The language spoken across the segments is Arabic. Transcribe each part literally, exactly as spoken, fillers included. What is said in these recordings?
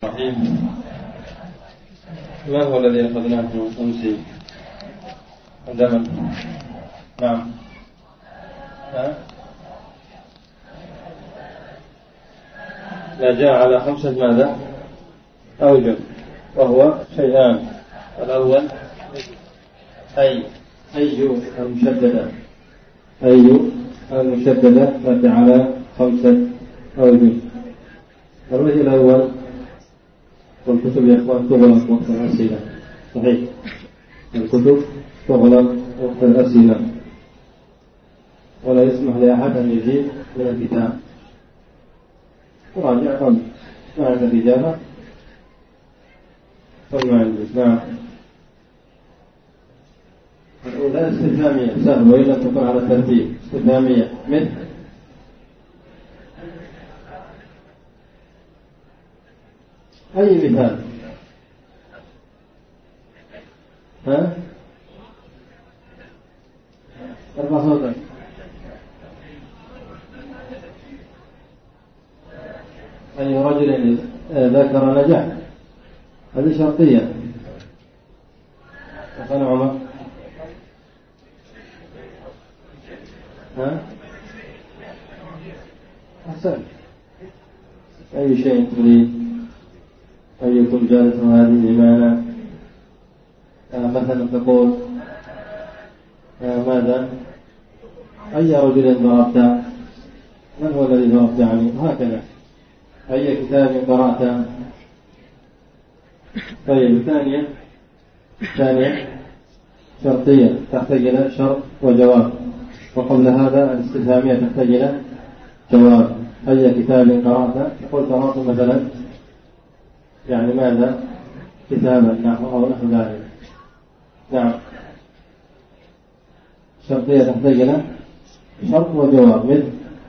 الرحيم. ما هو الذي أخذناه أمس عندما نعم ها؟ لا جاء على خمسة ماذا أوجه، وهو شيئان. الأول أي أي المشددة أي المشددة تأتي على خمسة أوجه. الوجه الأول والكتب يا إخوان تغلق وقت الأسئلة، صحيح، الكتب تغلق وقت الأسئلة ولا يسمح لأحد أن يجيب من الكتاب. راجع قبل ما عندك إجابة فما عندك. نعم. الأولى استفهامية سهل وإلا تكون على الترتيب. استفهامية مثل أي مثال؟ ها؟ ارفع صوتك. أي رجل ذكر نجح، هذه شرطية. وكان عمر ها؟ أحسن. أي شيء تريد أيكم جالس هذه معنا؟ آه مثلا تقول آه ماذا أي رجل ضربت؟ من هو الذي ضربت يعني؟ هكذا. أي كتاب قرأت؟ طيب. ثانية ثانية شرطية تحتاج إلى شرط وجواب، وقبل هذا الاستفهامية تحتاج إلى جواب. أي كتاب قرأت؟ تقول قرأت مثلا يعني ماذا؟ كتابا نحو أو نحو ذلك. نعم. شرطية تحتاج إلى شرط وجواب مثل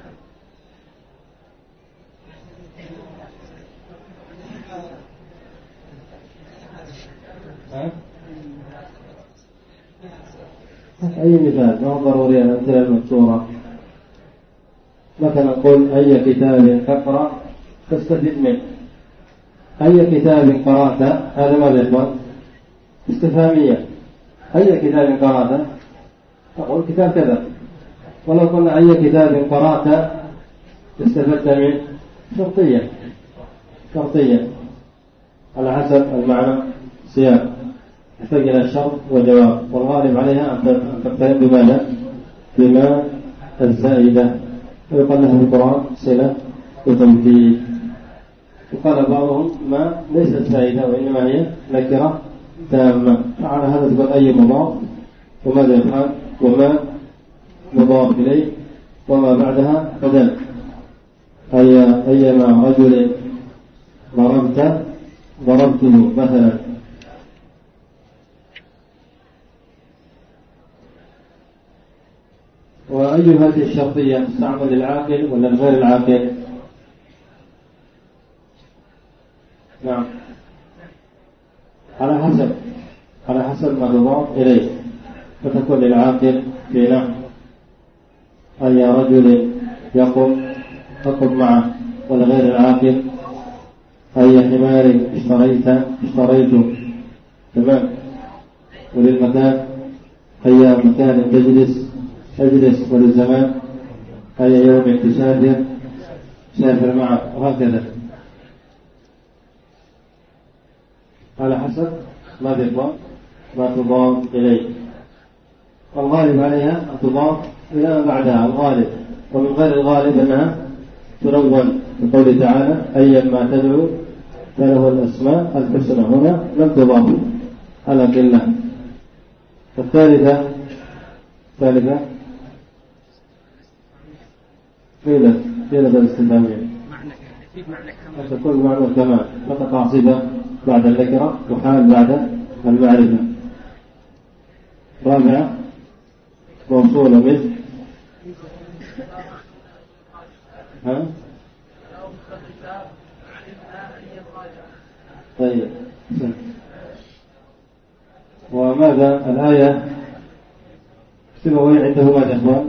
أي مثال، ما هو ضروري الأمثلة المذكورة. مثلا قل أي كتاب تقرأ تستفيد منه. أي كتاب قرأت؟ هذا ماذا يا إخوان؟ استفهامية. أي كتاب قرأت؟ تقول كتاب كذا. ولو قلنا أي كتاب قرأت استفدت منه، شرطية شرطية على حسب المعنى سياق، يحتاج إلى شرط وجواب، والغالب عليها أن تقترن بماذا؟ بما الزائدة، ويقال لها في القرآن صلة وتوكيد. وقال بعضهم ما ليست زائدة وإنما هي نكرة تامة. فعلى هذا تقول أي مضاف وماذا يفعل وما مضاف إليه وما بعدها كذلك. أي أيما رجل ضربت ضربته مثلا. وأي هذه الشرطية تستعمل للعاقل ولا لغير العاقل؟ نعم، على حسب على حسب ما تضاف إليه. فتكون للعاقل في نحو أي رجل يقم تقم معه، ولغير العاقل أي حمار اشتريت اشتريته. تمام. وللمكان أي مكان تجلس اجلس، وللزمان أي يوم تسافر سافر معه، وهكذا على حسب ما تضاف ما تضاف إليه. والغالب عليها أن تضاف إلى ما بعدها الغالب، ومن غير الغالب أنها تلون بقوله تعالى أيما تدعو فله الأسماء الحسنى. هنا لم تضاف على قلة. الثالثة الثالثة قيلة قيلة الاستفهامية تكون معنى الكمال، فتقع صفة بعد النكرة وحال بعد المعرفة. رابعة موصولة مثل ها؟ طيب. وماذا الآية سبوي عنده ماذا يا إخوان؟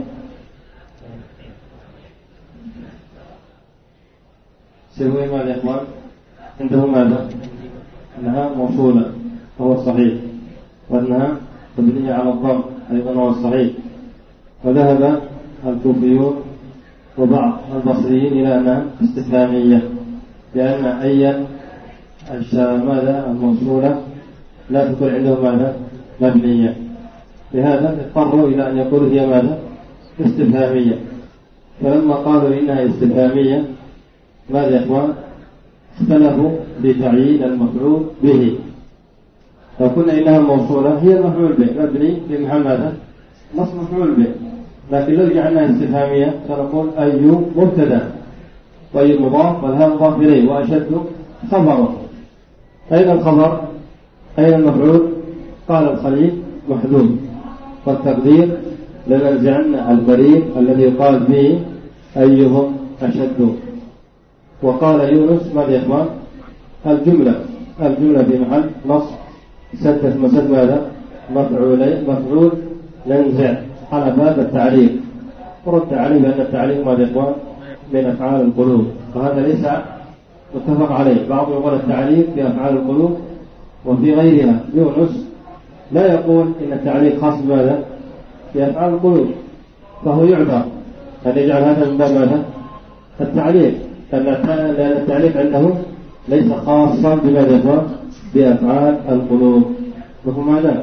سبوي ماذا يا إخوان؟ عنده ماذا؟ أنها موصولة وهو الصحيح، وأنها مبنية على الضم أيضا هو الصحيح. وذهب الكوفيون وبعض البصريين إلى أنها استفهامية، لأن أي ماذا الموصولة لا تكون عندهم ماذا مبنية، لهذا اضطروا إلى أن يقولوا هي ماذا استفهامية. فلما قالوا إنها استفهامية ماذا يا إخوان؟ اختلفوا بتعيين المفعول به. لو قلنا إنها موصولة هي مفعول به مبني في محل ماذا؟ نصب مفعول به، لكن لو جعلناها استفهامية سنقول أي مبتدأ وأي مضاف والها مضاف إليه وأشد خبره. أين الخبر؟ أين المفعول؟ قال الخليل محذوف، والتقدير لننزعن البريد الذي يقال به أيهم أشد. وقال يونس ماذا يا إخوان؟ الجملة الجملة في محل نصب سدت مسد ماذا؟ مفعول مفعول ننزع على باب التعليق. ورد عليه بأن التعليق ماذا يا إخوان؟ من أفعال القلوب، وهذا ليس متفق عليه. بعض يقول التعليق في أفعال القلوب وفي غيرها. يونس لا يقول إن التعليق خاص بماذا؟ في أفعال القلوب، فهو يعذر أن يجعل هذا من باب ماذا؟ التعليق، لأن التعليق عنده ليس خاصا بماذا يقول؟ بأفعال القلوب. مفهوم هذا؟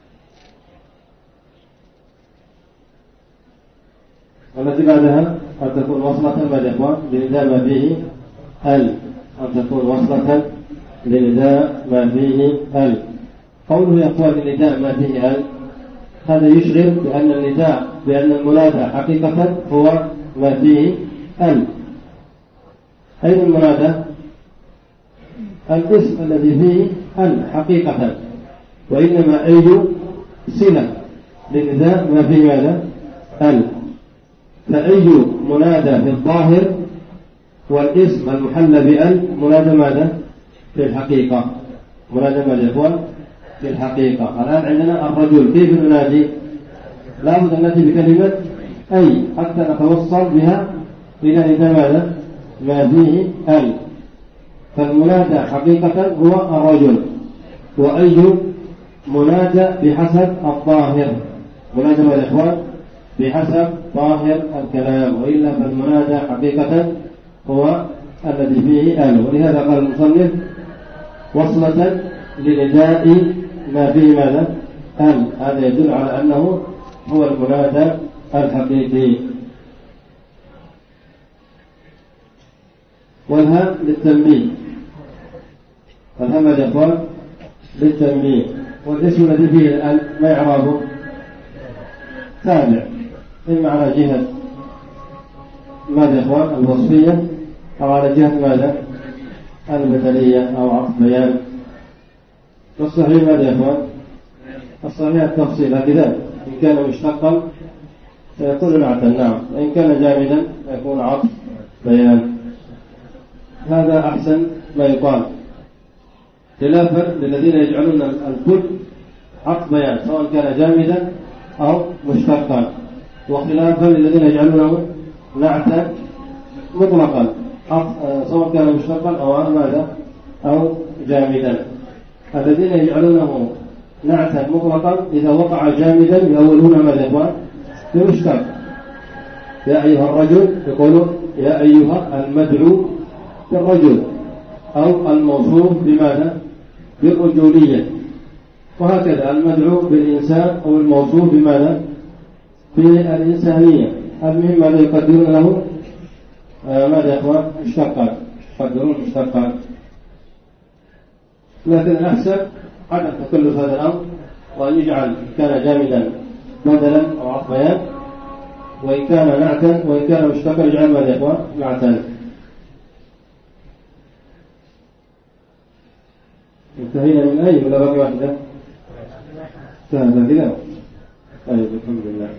والتي بعدها أن تكون وصلة ماذا يقول؟ لنداء ما فيه ال، أن تكون وصلة لنداء ما فيه ال. قوله يقول لنداء ما فيه ال، هذا يشعر بأن النداء بأن المنادى حقيقة هو ما فيه ال. أين المنادى؟ الاسم الذي فيه ال حقيقة، وإنما أي صلة لنداء ما فيه ماذا؟ ال. فأي منادى في الظاهر والاسم المحلى بأل منادى ماذا؟ في الحقيقة. منادى ماذا يقول؟ في الحقيقة. الآن عندنا الرجل، كيف ننادي؟ لا بد أن نأتي بكلمة أي حتى نتوصل بها إلى نداء ماذا؟ ما فيه ال. فالمنادى حقيقة هو الرجل، وأي منادى بحسب الظاهر. منادى ماذا يا إخوان؟ بحسب ظاهر الكلام، وإلا فالمنادى حقيقة هو الذي فيه ال. ولهذا قال المصنف وصلة لنداء ما فيه ماذا؟ ال. هذا يدل على أنه هو المنادى الحقيقي. والهاء للتنبيه، والهاء ماذا يقول؟ للتنبيه. والاسم الذي فيه الآن ما يعرفه؟ تابع، إما على جهة ماذا يا إخوان؟ الوصفية، أو على جهة ماذا؟ المثلية أو عطف بيان. والصحيح ماذا يا إخوان؟ الصحيح التفصيل، هكذا إن كان مشتقا سيكون نعتا نعم، وإن كان جامدا سيكون عطف بيان. هذا أحسن ما يقال، خلافا للذين يجعلون الكل عطف بيان سواء كان جامدا أو مشتقا، وخلافا للذين يجعلونه نعتا مطلقا سواء كان مشتقا أو ماذا أو جامدا. الذين يجعلونه نعتا مطلقا إذا وقع جامدا يؤولون ماذا يقول؟ بمشتق. يا أيها الرجل يقولون يا أيها المدعو بالرجل، أو الموصوف بماذا؟ بالرجولية. وهكذا المدعو بالإنسان أو الموصوف بماذا؟ بالإنسانية. المهم ماذا يقدرون له؟ آه ماذا يا أخوان؟ مشتقا، يقدرون مشتقا. لكن الأحسن عدم تكلف هذا الأمر، وأن يجعل كان جامدا بدلا أو عطف بيان، وإن كان نعتا وإن كان مشتقا يجعل ماذا يا أخوان؟ نعتا. انتهينا من أي ولا باقي واحدة؟ انتهى كذا. طيب الحمد لله.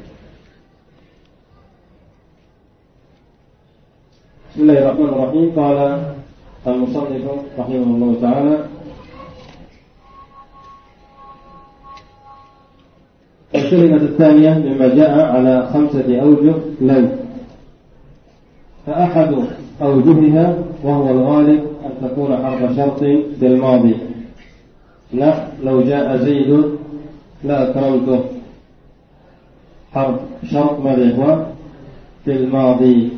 بسم الله الرحمن الرحيم. قال المصنف رحمه الله تعالى: الكلمة الثانية مما جاء على خمسة أوجه لو، فأحد أوجهها وهو الغالب أن تكون حرف شرط بالماضي. نحو لو جاء زيد لا أكرمته، حرف شرط ماذا هو في الماضي،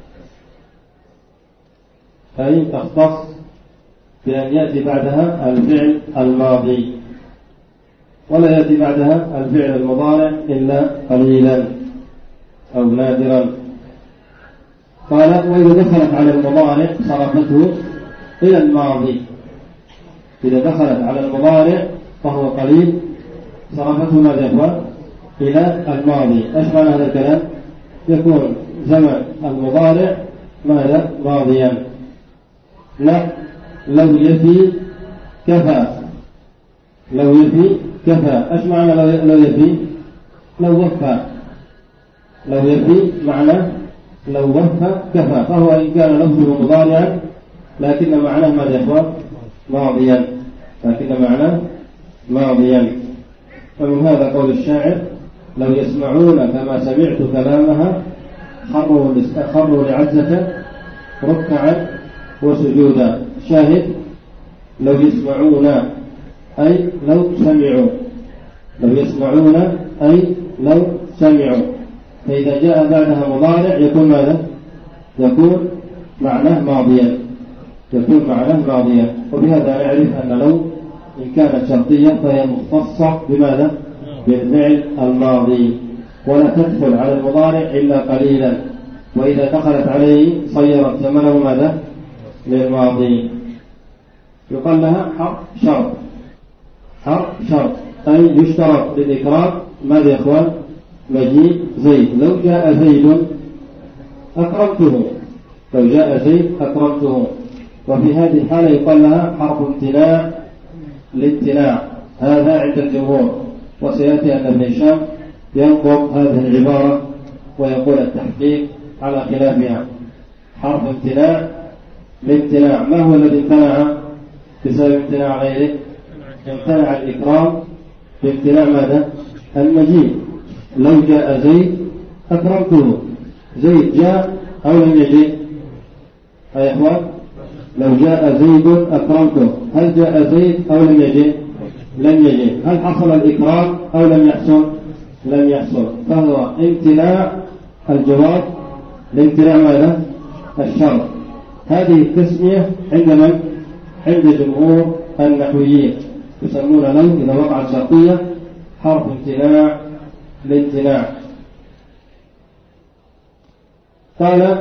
أي تختص بأن يأتي بعدها الفعل الماضي ولا يأتي بعدها الفعل المضارع إلا قليلا أو نادرا. قال وإذا دخلت على المضارع صرفته إلى الماضي، إذا دخلت على المضارع فهو قليل صرفته ماذا هو إلى الماضي. إيش معنى هذا الكلام؟ يكون زمن المضارع ماذا ماضيا. لا لو يفي كفى، لو يفي كفى. إيش معنى لو يفي؟ لو وفى، لو يفي معنى لو وفى كفى، فهو إن كان لفظه مضارعا لكن معناه ماذا هو ماضيا، لكن معناه ماضيا. ومن هذا قول الشاعر لو يسمعون كما سمعت كلامها خروا خروا لعزة ركعا وسجودا. شاهد لو يسمعون أي لو سمعوا، لو يسمعون أي لو سمعوا. فإذا جاء بعدها مضارع يكون ماذا؟ يكون معناه ماضيا، يكون معناه ماضيا. وبهذا نعرف أن لو إن كانت شرطية فهي مختصة بماذا؟ بالفعل الماضي، ولا تدخل على المضارع إلا قليلا، وإذا دخلت عليه صيرت زمنه ماذا؟ للماضي. يقال لها حرف شرط، حرف شرط أي يشترط للإكرام ماذا يا إخوان؟ مجيء زيد. لو جاء زيد أكرمته، لو جاء زيد أكرمته. وفي هذه الحالة يقال لها حرف امتناع لامتناع، هذا عند الجمهور. وسيأتي أن ابن هشام ينقض هذه العبارة ويقول التحقيق على خلافها. حرف امتناع لامتناع، ما هو الذي امتنع بسبب امتناع غيره؟ امتنع الإكرام بامتناع ماذا؟ المجيء. لو جاء زيد أكرمته، زيد جاء أو لم يجي؟ يا إخوان لو جاء زيد أكرمته، هل جاء زيد أو لم يجي؟ لم يجي. هل حصل الإكرام أو لم يحصل؟ لم يحصل. فهو امتناع الجواب لامتناع ماذا؟ الشرط. هذه التسمية عند من؟ عند جمهور النحويين، يسمون له إذا وقعت شرطية حرف امتناع لامتناع. قال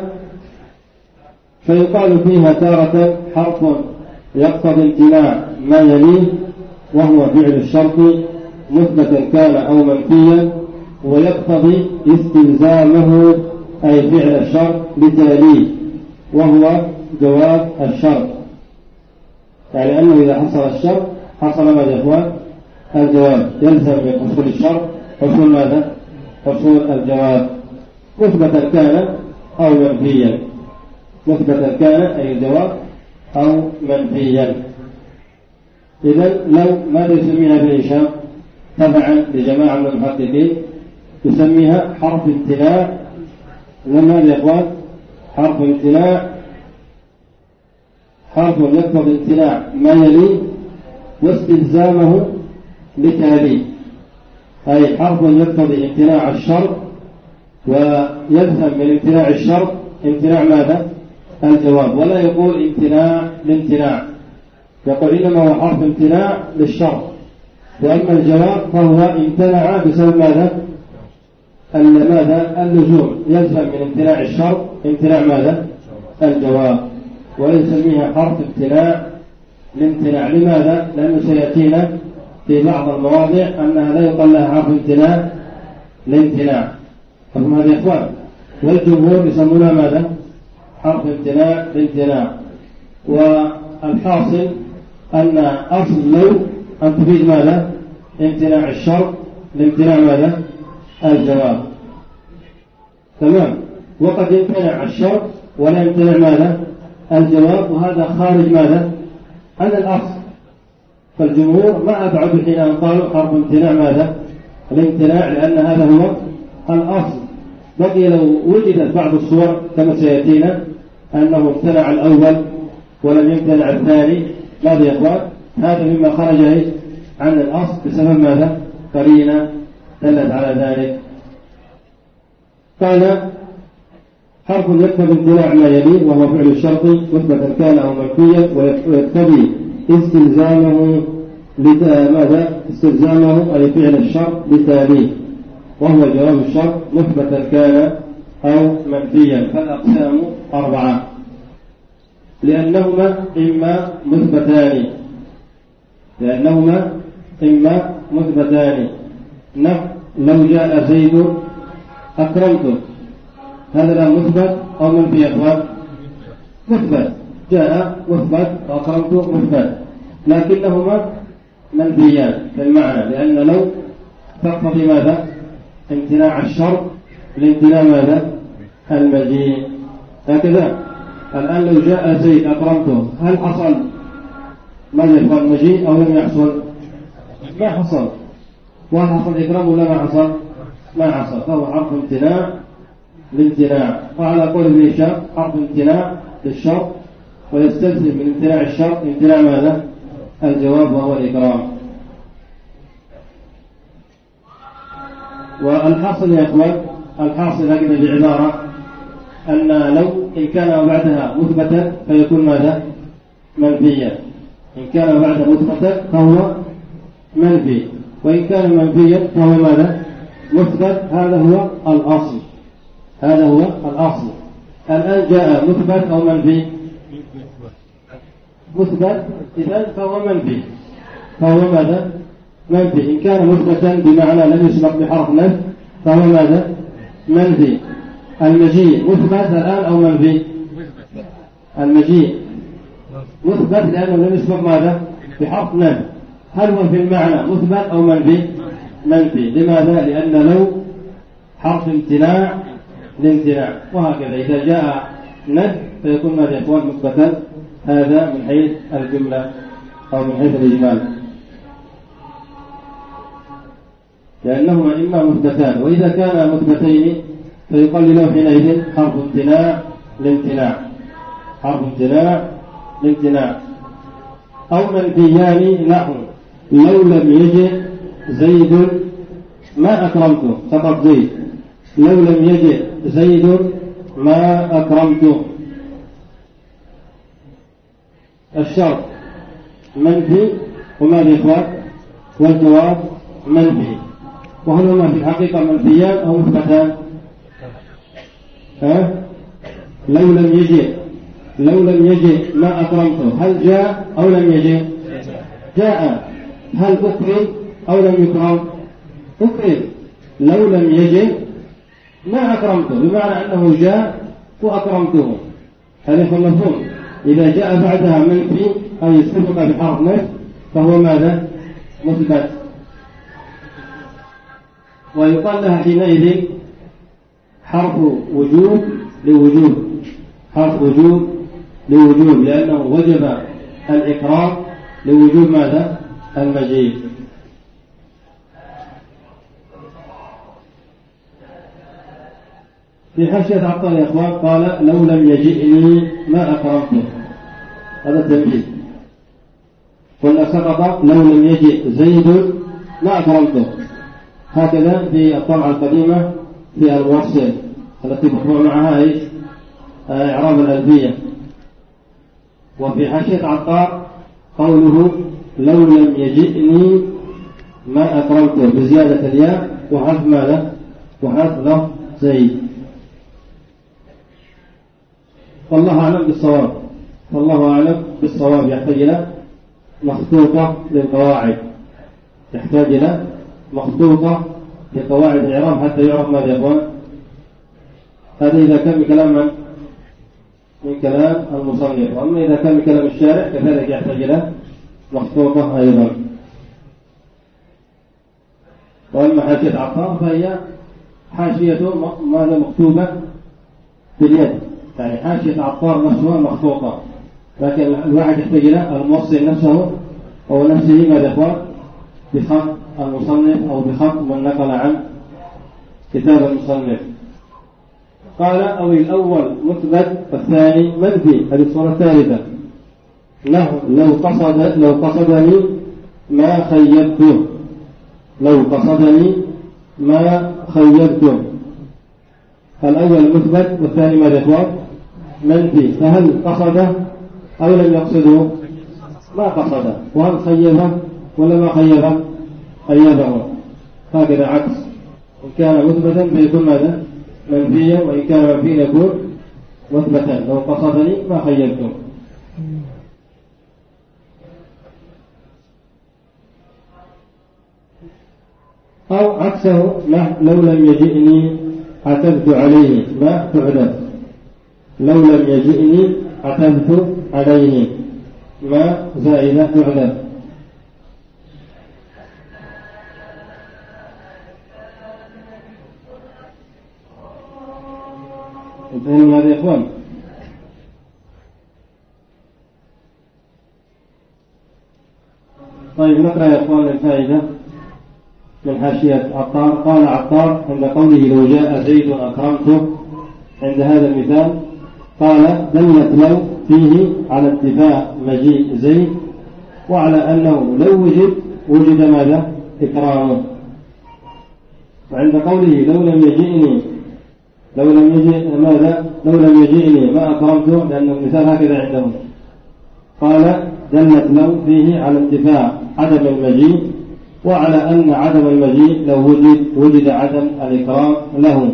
فيقال فيها تارة حرف يقتضي امتناع ما يليه وهو فعل الشرط مثبتا كان أو منفيا، ويقتضي استلزامه أي فعل الشرط بتاليه وهو جواب الشرط. يعني أنه إذا حصل الشرط حصل ماذا يا إخوان؟ الجواب. يلزم من حصول الشرط حصول ماذا؟ حصول الجواب مثبتا كان أو منفيا، مثبتا كان أي الجواب أو منفيا. إذن لو ماذا يسميها ابن هشام تبعا لجماعة من المحققين؟ يسميها حرف امتناع. لماذا يا إخوان؟ حرف امتناع، حرف يقتضي امتناع ما يليه واستلزامه لتاليه، أي حرف يقتضي امتناع الشرط ويلزم من امتناع الشرط امتناع ماذا؟ الجواب. ولا يقول امتناع لامتناع، يقول إنما هو حرف امتناع للشرط، وأما الجواب فهو امتنع بسبب ماذا؟ ماذا؟ اللزوم. يلزم من امتناع الشرط امتناع ماذا؟ الجواب. ويسميها حرف امتناع لامتناع. لماذا؟ لأنه سيأتينا في بعض المواضع أنها لا يقال لها حرف امتناع لامتناع. فهم هذا يا إخوان. والجمهور يسمونها ماذا؟ حرف امتناع لامتناع. والحاصل أن أصل لو أن تفيد ماذا؟ امتناع الشرط لامتناع ماذا؟ الجواب. تمام. وقد يمتنع الشرط ولا يمتنع ماذا؟ الجواب، وهذا خارج ماذا؟ عن الأصل. فالجمهور ما أبعدوا حين أن قالوا حرف امتناع ماذا؟ الامتناع، لأن هذا هو الأصل. بقي لو وجدت بعض الصور كما سيأتينا أنه امتنع الأول ولم يمتنع الثاني، ماذا يا إخوان؟ هذا مما خرج عن الأصل بسبب ماذا؟ قرينة دلت على ذلك. قال حرف يقتضي امتناع ما يليه وهو فعل الشرط مثبتا كان أو منفيا، ويقتضي استلزامه ماذا؟ استلزامه أي فعل الشرط لتاليه، وهو جواب الشرط مثبتا كان أو منفيا. فالأقسام أربعة، لأنهما إما مثبتان لأنهما إما مثبتان لو جاء زيد أكرمته، هذا لا مثبت أو منفي يا إخوان؟ مثبت، جاء مثبت وأكرمته مثبت، لكنهما منفيان في المعنى، لأن لو تقتضي ماذا؟ امتناع الشرط لامتناع ماذا؟ المجيء. هكذا الآن لو جاء زيد أكرمته، هل حصل ماذا يفعل المجيء أو لم يحصل؟ ما حصل. وهل حصل إكرام ولا ما حصل؟ ما حصل، فهو حرف امتناع لامتناع. وعلى قول ابن هشام حرف امتناع للشرط، ويستلزم من امتناع الشرط امتناع ماذا؟ الجواب وهو الإكرام. والحاصل يا إخوان، الحاصل هكذا بعبارة أن لو إن كان بعدها مثبتا فيكون ماذا؟ منفيا. إن كان بعدها مثبتا فهو منفي، وإن كان منفيا فهو ماذا؟ مثبت. هذا هو الأصل، هذا هو الأصل. الآن جاء مثبت أو منفي؟ مثبت، إذن فهو منفي، فهو ماذا؟ منفي. إن كان مثبتا بمعنى لم يسبق بحرف نفي فهو ماذا؟ منفي. المجيء مثبت الآن أو منفي؟ المجيء مثبت لأنه لم يسبق ماذا؟ بحرف نفي. هل هو في المعنى مثبت أو منفي؟ منفي. لماذا؟ لأن لو حرف امتناع لامتناع، وهكذا إذا جاء نفي فيكون ماذا يا إخوان؟ مثبتا. هذا من حيث الجملة أو من حيث الإجمال، لأنهما إما مثبتان، وإذا كانا مثبتين فيقال له حينئذ حرف امتناع لامتناع، حرف امتناع لامتناع. أو منفيان نحو لو لم يجئ زيد ما أكرمته، فقط زيد. لو لم يجئ زيد ما أكرمته، الشرط منفي وما يخوض والجواب منفي. وهل هما في الحقيقة منفيان أو مثبتان؟ ها؟ لو لم يجئ لو لم يجئ ما أكرمته، هل جاء أو لم يجئ؟ جاء. هل أكرم أو لم يكرم؟ أكرم. لو لم يجئ ما أكرمته، بمعنى أنه جاء وأكرمته. هذا هو المفهوم. إذا جاء بعدها منفي أي سبق بحرف نفي فهو ماذا؟ مثبت. ويقال لها حينئذ حرف وجوب لوجوب، حرف وجوب لوجوب، لأنه وجب الإكرام لوجوب ماذا؟ المجيء. في حاشية عطار يا إخوان قال لو لم يجئني ما أكرمته، هذا التمثيل. قلنا سقط لو لم يجئ زيد ما أكرمته، هكذا في الطبعة القديمة في الموصل التي مطبوع معها ايش؟ إعراب الألفية. وفي حاشية عطار قوله لو لم يجئني ما أكرمته بزيادة الياء وحذف ماذا؟ وحذف لفظ زيد. والله أعلم بالصواب، والله أعلم بالصواب. يحتاج إلى مخطوطة للقواعد، يحتاج إلى مخطوطة لقواعد الإعراب حتى يعرف ماذا يقول. هذا إذا كان بكلام من؟ من كلام المصنف. وأما إذا كان بكلام الشارع كذلك يحتاج إلى مخطوطة أيضا. وأما حاشية عطار فهي حاشية ماذا؟ مكتوبة باليد، يعني حاشية عطار نفسها مخطوطة، لكن الواحد يحتاج إلى الموصل نفسه أو نفسه ماذا يقول؟ بخط المصنف أو بخط من نقل عن كتاب المصنف. قال أو الأول مثبت والثاني منفي، هذه الصورة الثالثة. له لو قصد لو قصدني ما خيبته، لو قصدني ما خيبته. الأول مثبت والثاني ماذا يكون؟ منفي. فهل قصده أو لم يقصده؟ ما قصده. وهل خيبه ولا ما خيبه؟ خيبه. هكذا عكس، إن كان مثبتا فيكون ماذا؟ منفيا، وإن كان منفيا يكون مثبتا. لو قصدني ما خيبته. أو عكسه لو لم يجئني عتبت عليه ما تحدث، لو لم يجئني عتبت عليه ما زائدة تحدث. انتهينا هذا يا إخوان. طيب نقرأ يا إخوان الفائدة من حاشية عطار. قال عطار عند قوله لو جاء زيد أكرمته، عند هذا المثال قال دلت لو فيه على اتفاق مجيء زيد، وعلى أنه لو وجد وجد ماذا؟ إكرامه. وعند قوله لو لم يجئني لو لم يجئ ماذا؟ لو لم يجئني ما أكرمته، لأن المثال هكذا عندهم. قال دلت لو فيه على اتفاق عدم المجيء، وعلى أن عدم المجيء لو وجد وجد عدم الإكرام له.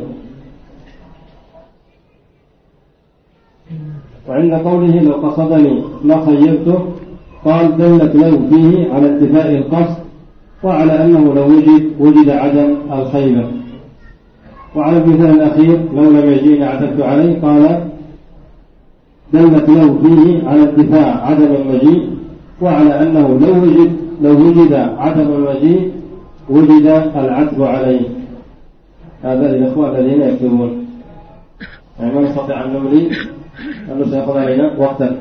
وعند قوله لو قصدني ما خيبته، قال دلت لو فيه على اتفاق القصد، وعلى أنه لو وجد وجد عدم الخيبة. وعلى المثال الأخير لو لم يجيني عتبت عليه، قال دلت لو فيه على اتفاق عدم المجيء، وعلى أنه لو وجد لو وجد عدم المجيء وجد العتب عليه. هذا الإخوة الذين يكتبون، يعني ما نستطيع أن نملي أنه سيأخذ علينا وقتا.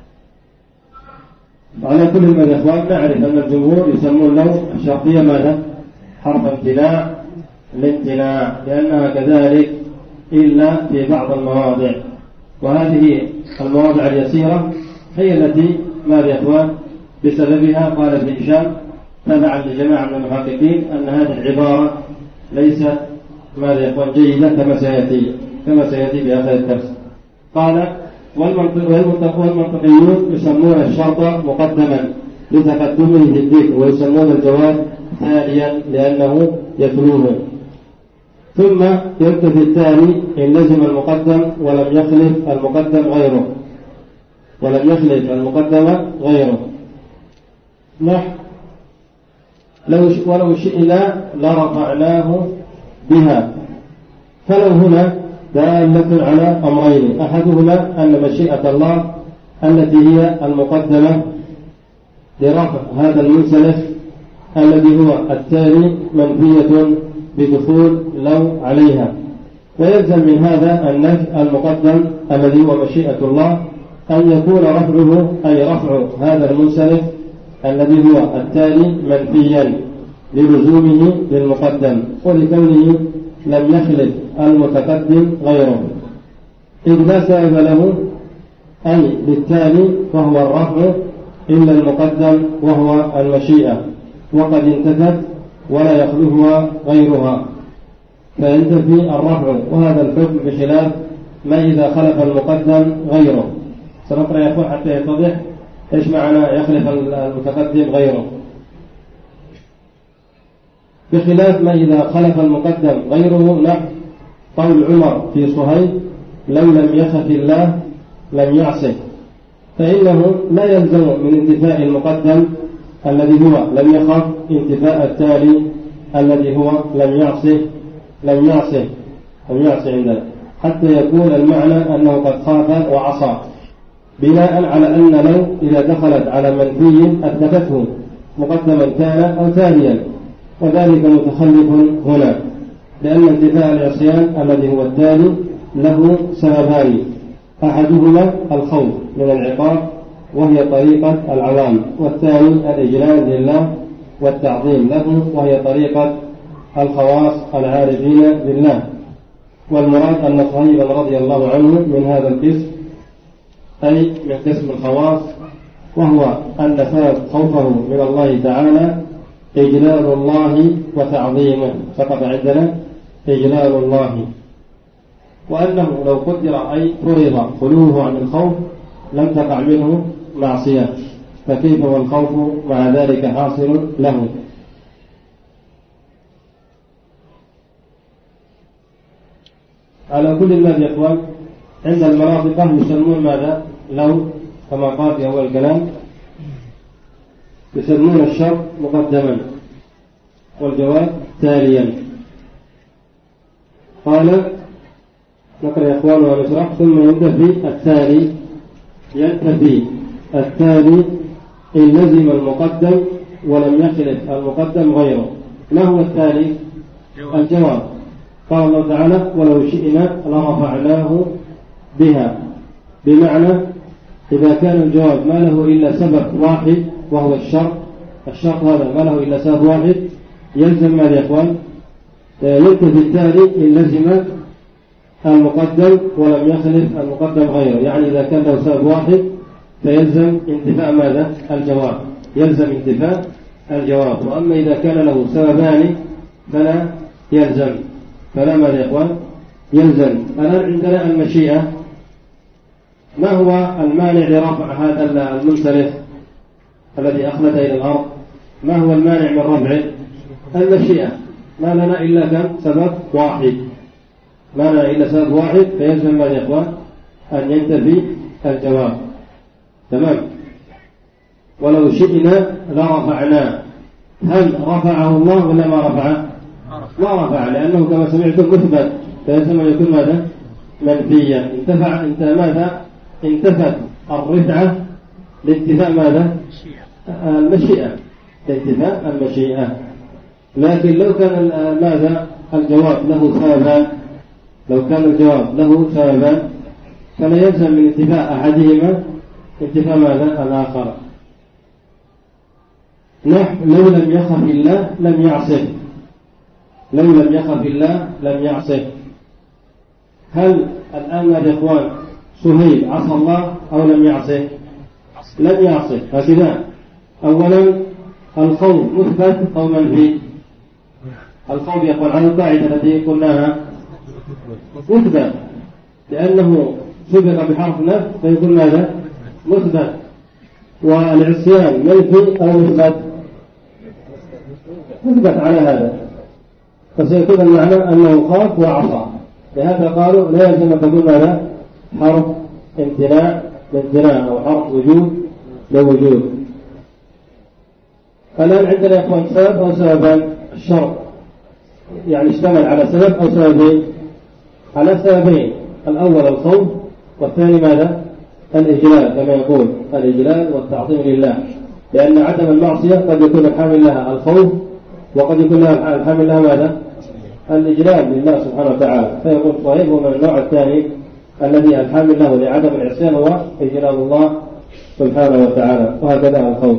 وعلى كل من الإخوان نعرف أن الجمهور يسمون له الشرطية ماذا؟ حرف امتناع لامتناع، لأنها كذلك إلا في بعض المواضع. وهذه المواضع اليسيرة هي التي ماذا يا إخوان بسببها قال ابن هشام تبعا لجماعة من المحققين أن هذه العبارة ليست ماذا يا إخوان جيدة كما سيأتي كما سيأتي بآخر الدرس. قال والمنطقيون يسمون الشرط مقدما لتقدمه في الذكر، ويسمون الجواب ثانيا لأنه يتلوه. ثم يكتفي الثاني إن لزم المقدم ولم يخلف المقدم غيره ولم يخلف المقدم غيره. نحن لو ولو شئنا لرفعناه بها. فلو هنا دالة على أمرين، أحدهما أن مشيئة الله التي هي المقدمة لرفع هذا المنسلخ الذي هو التالي منفية بدخول لو عليها، ويلزم من هذا النفي المقدم الذي هو مشيئة الله أن يكون رفعه أي رفع هذا المنسلخ الذي هو التالي منفيا للزومه للمقدم، ولكونه لم يخلف المتقدم غيره، إذ لا سبب له أي بالتالي فهو الرفع إلا المقدم وهو المشيئة، وقد انتفت ولا يخلفها غيرها فينتفي الرفع. وهذا الحكم بخلاف ما إذا خلف المقدم غيره. سنقرأ يا أخوان حتى يتضح إيش معنى يخلف المتقدم غيره. بخلاف ما إذا خلف المقدم غيره نحو قول عمر في صهيب لو لم يخف الله لم يعصه، فإنه لا يلزم من انتفاء المقدم الذي هو لم يخف انتفاء التالي الذي هو لم يعصه لم يعصه لم يعصه عندنا، حتى يكون المعنى أنه قد خاف وعصى، بناء على أن لو إذا دخلت على منفي أثبته مقدما كان أو تاليا، وذلك متخلف هنا، لأن انتفاء العصيان الذي هو التالي له سببان، أحدهما الخوف من العقاب وهي طريقة العوام، والثاني الإجلال لله والتعظيم له وهي طريقة الخواص العارفين بالله. والمراد أن صهيبا رضي الله عنه من هذا القسم، أي من قسم الخواص وهو أن سبب خوفه من الله تعالى إجلال الله وتعظيمه، سقط عندنا إجلال الله، وأنه لو قدر أي فرض خلوه عن الخوف لم تقع منه معصية، فكيف والخوف مع ذلك حاصل له. على كل الناس يا إخوان عند المناطق يسمون ماذا؟ لو كما قال في أول الكلام يسمون الشر مقدما والجواب تاليا. قال نقرأ يا إخوان ونشرح. ثم ينتفي التالي، ينتفي التالي إن لزم المقدم ولم يخلف المقدم غيره. ما هو التالي؟ الجواب. قال الله تعالى ولو شئنا لرفعناه بها، بمعنى إذا كان الجواب ما له إلا سبب واحد وهو الشرط، الشرط هذا ما له إلا سبب واحد، يلزم ماذا يا إخوان؟ ينتفي التالي إن لزم المقدم ولم يخلف المقدم غيره، يعني إذا كان له سبب واحد فيلزم انتفاء ماذا؟ الجواب، يلزم انتفاء الجواب. وأما إذا كان له سببان فلا يلزم، فلا ماذا يا إخوان؟ يلزم. الآن عندنا المشيئة، ما هو المانع لرفع هذا المنسلخ الذي أخلد إلى الأرض؟ ما هو المانع من رفعه؟ المشيئة. ما لنا إلا كم سبب واحد، ما لنا إلا سبب واحد، فيلزم ماذا يا إخوان؟ أن ينتفي الجواب. تمام. ولو شئنا لرفعناه، هل رفعه الله ولا ما رفعه؟ ما رفع، لأنه كما سمعتم مثبت، فيلزم أن يكون ماذا؟ منفيا. انتفع انت ماذا؟ انتفت الرفعة لانتفاء ماذا؟ المشيئة، لانتفاء المشيئة. لكن لو كان ماذا؟ الجواب له سببان، لو كان الجواب له سببان فلا يلزم من انتفاء أحدهما انتفاء ماذا؟ الآخر. نحن لو لم يخف الله لم يعصه، لو لم يخف الله لم يعصه. هل الآن يا إخوان سهيل عصى الله أو لم يعصه؟ لم يعصه. هكذا أولا الخوف مثبت أو منفي؟ الخوف يقول عن القاعدة التي قلناها مثبت، لأنه سبق بحرف نفي فيقول ماذا؟ مثبت. والعصيان منفي أو مثبت؟ مثبت على هذا، فسيكون المعنى أنه خاف وعصى. لهذا قالوا لا يلزم أن تكون ماذا؟ حرف امتناع لامتناع أو حرف وجود لوجود. الآن عندنا يا إخوان سبب أو سببان؟ الشرط يعني اشتمل على سبب أو سببين؟ على سببين، الأول الخوف والثاني ماذا؟ الإجلال، كما يقول الإجلال والتعظيم لله، لأن عدم المعصية قد يكون الحامل لها الخوف وقد يكون لها الحامل لها ماذا؟ الإجلال لله سبحانه وتعالى. فيقول صحيح من النوع الثاني الذي الحامل له لعدم العصيان هو إجلال الله سبحانه وتعالى، وهكذا الخوف.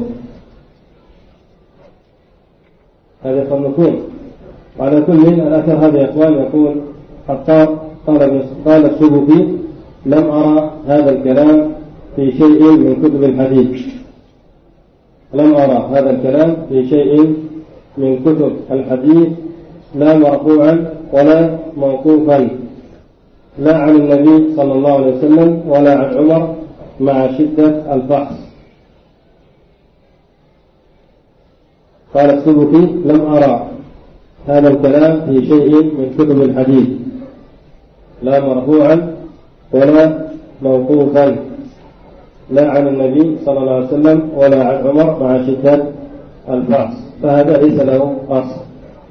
هذا فالنكون. وعلى كل الأثر هذا يا إخوان يقول حتى قال قال السبكي لم أرى هذا الكلام في شيء من كتب الحديث، لم أرى هذا الكلام في شيء من كتب الحديث لا مرفوعا ولا موقوفا، لا عن النبي صلى الله عليه وسلم ولا عن عمر مع شدة الفحص. قال السبكي لم أرى هذا الكلام في شيء من كتب الحديث لا مرفوعا ولا موقوفا، لا عن النبي صلى الله عليه وسلم ولا عن عمر مع شدة الفحص، فهذا ليس له أصل.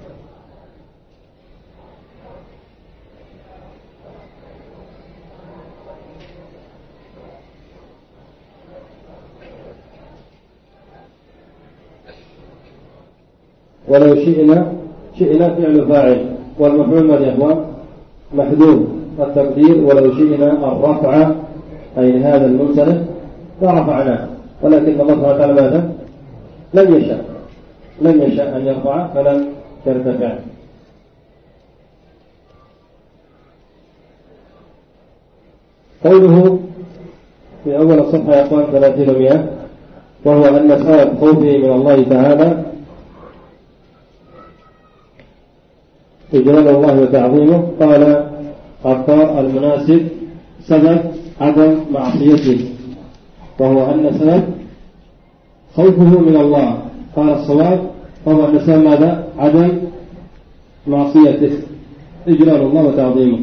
ولو شئنا، شئنا فعل فاعل والمفعول ماذا يا إخوان؟ محذوف التقدير ولو شئنا الرفع أي هذا المنسلخ فرفعناه، ولكن الله سبحانه وتعالى ماذا؟ لم يشاء، لم يشاء أن يرفع فلم يرتفع. قوله في أول الصفحة يا إخوان ثلاثين ومئة وهو أن سبب خوفه من الله تعالى إجلال الله وتعظيمه. قال عطار المناسب سبب عدم معصيته، وهو أن سبب خوفه من الله. قال الصواب وهو أن سبب ماذا؟ عدم معصيته إجلال الله وتعظيمه.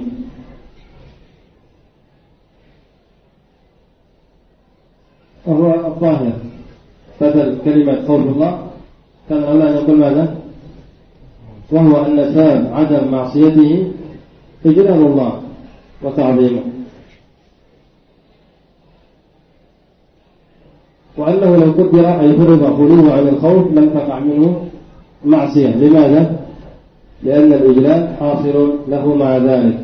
وهو الظاهر بدل كلمة خوف الله كان الله يقول ماذا؟ وهو أن سبب عدم معصيته إجلال الله وتعظيمه، وأنه لو قدر أي فرض خلوه عن الخوف لم تقع منه معصية. لماذا؟ لأن الإجلال حاصل له مع ذلك.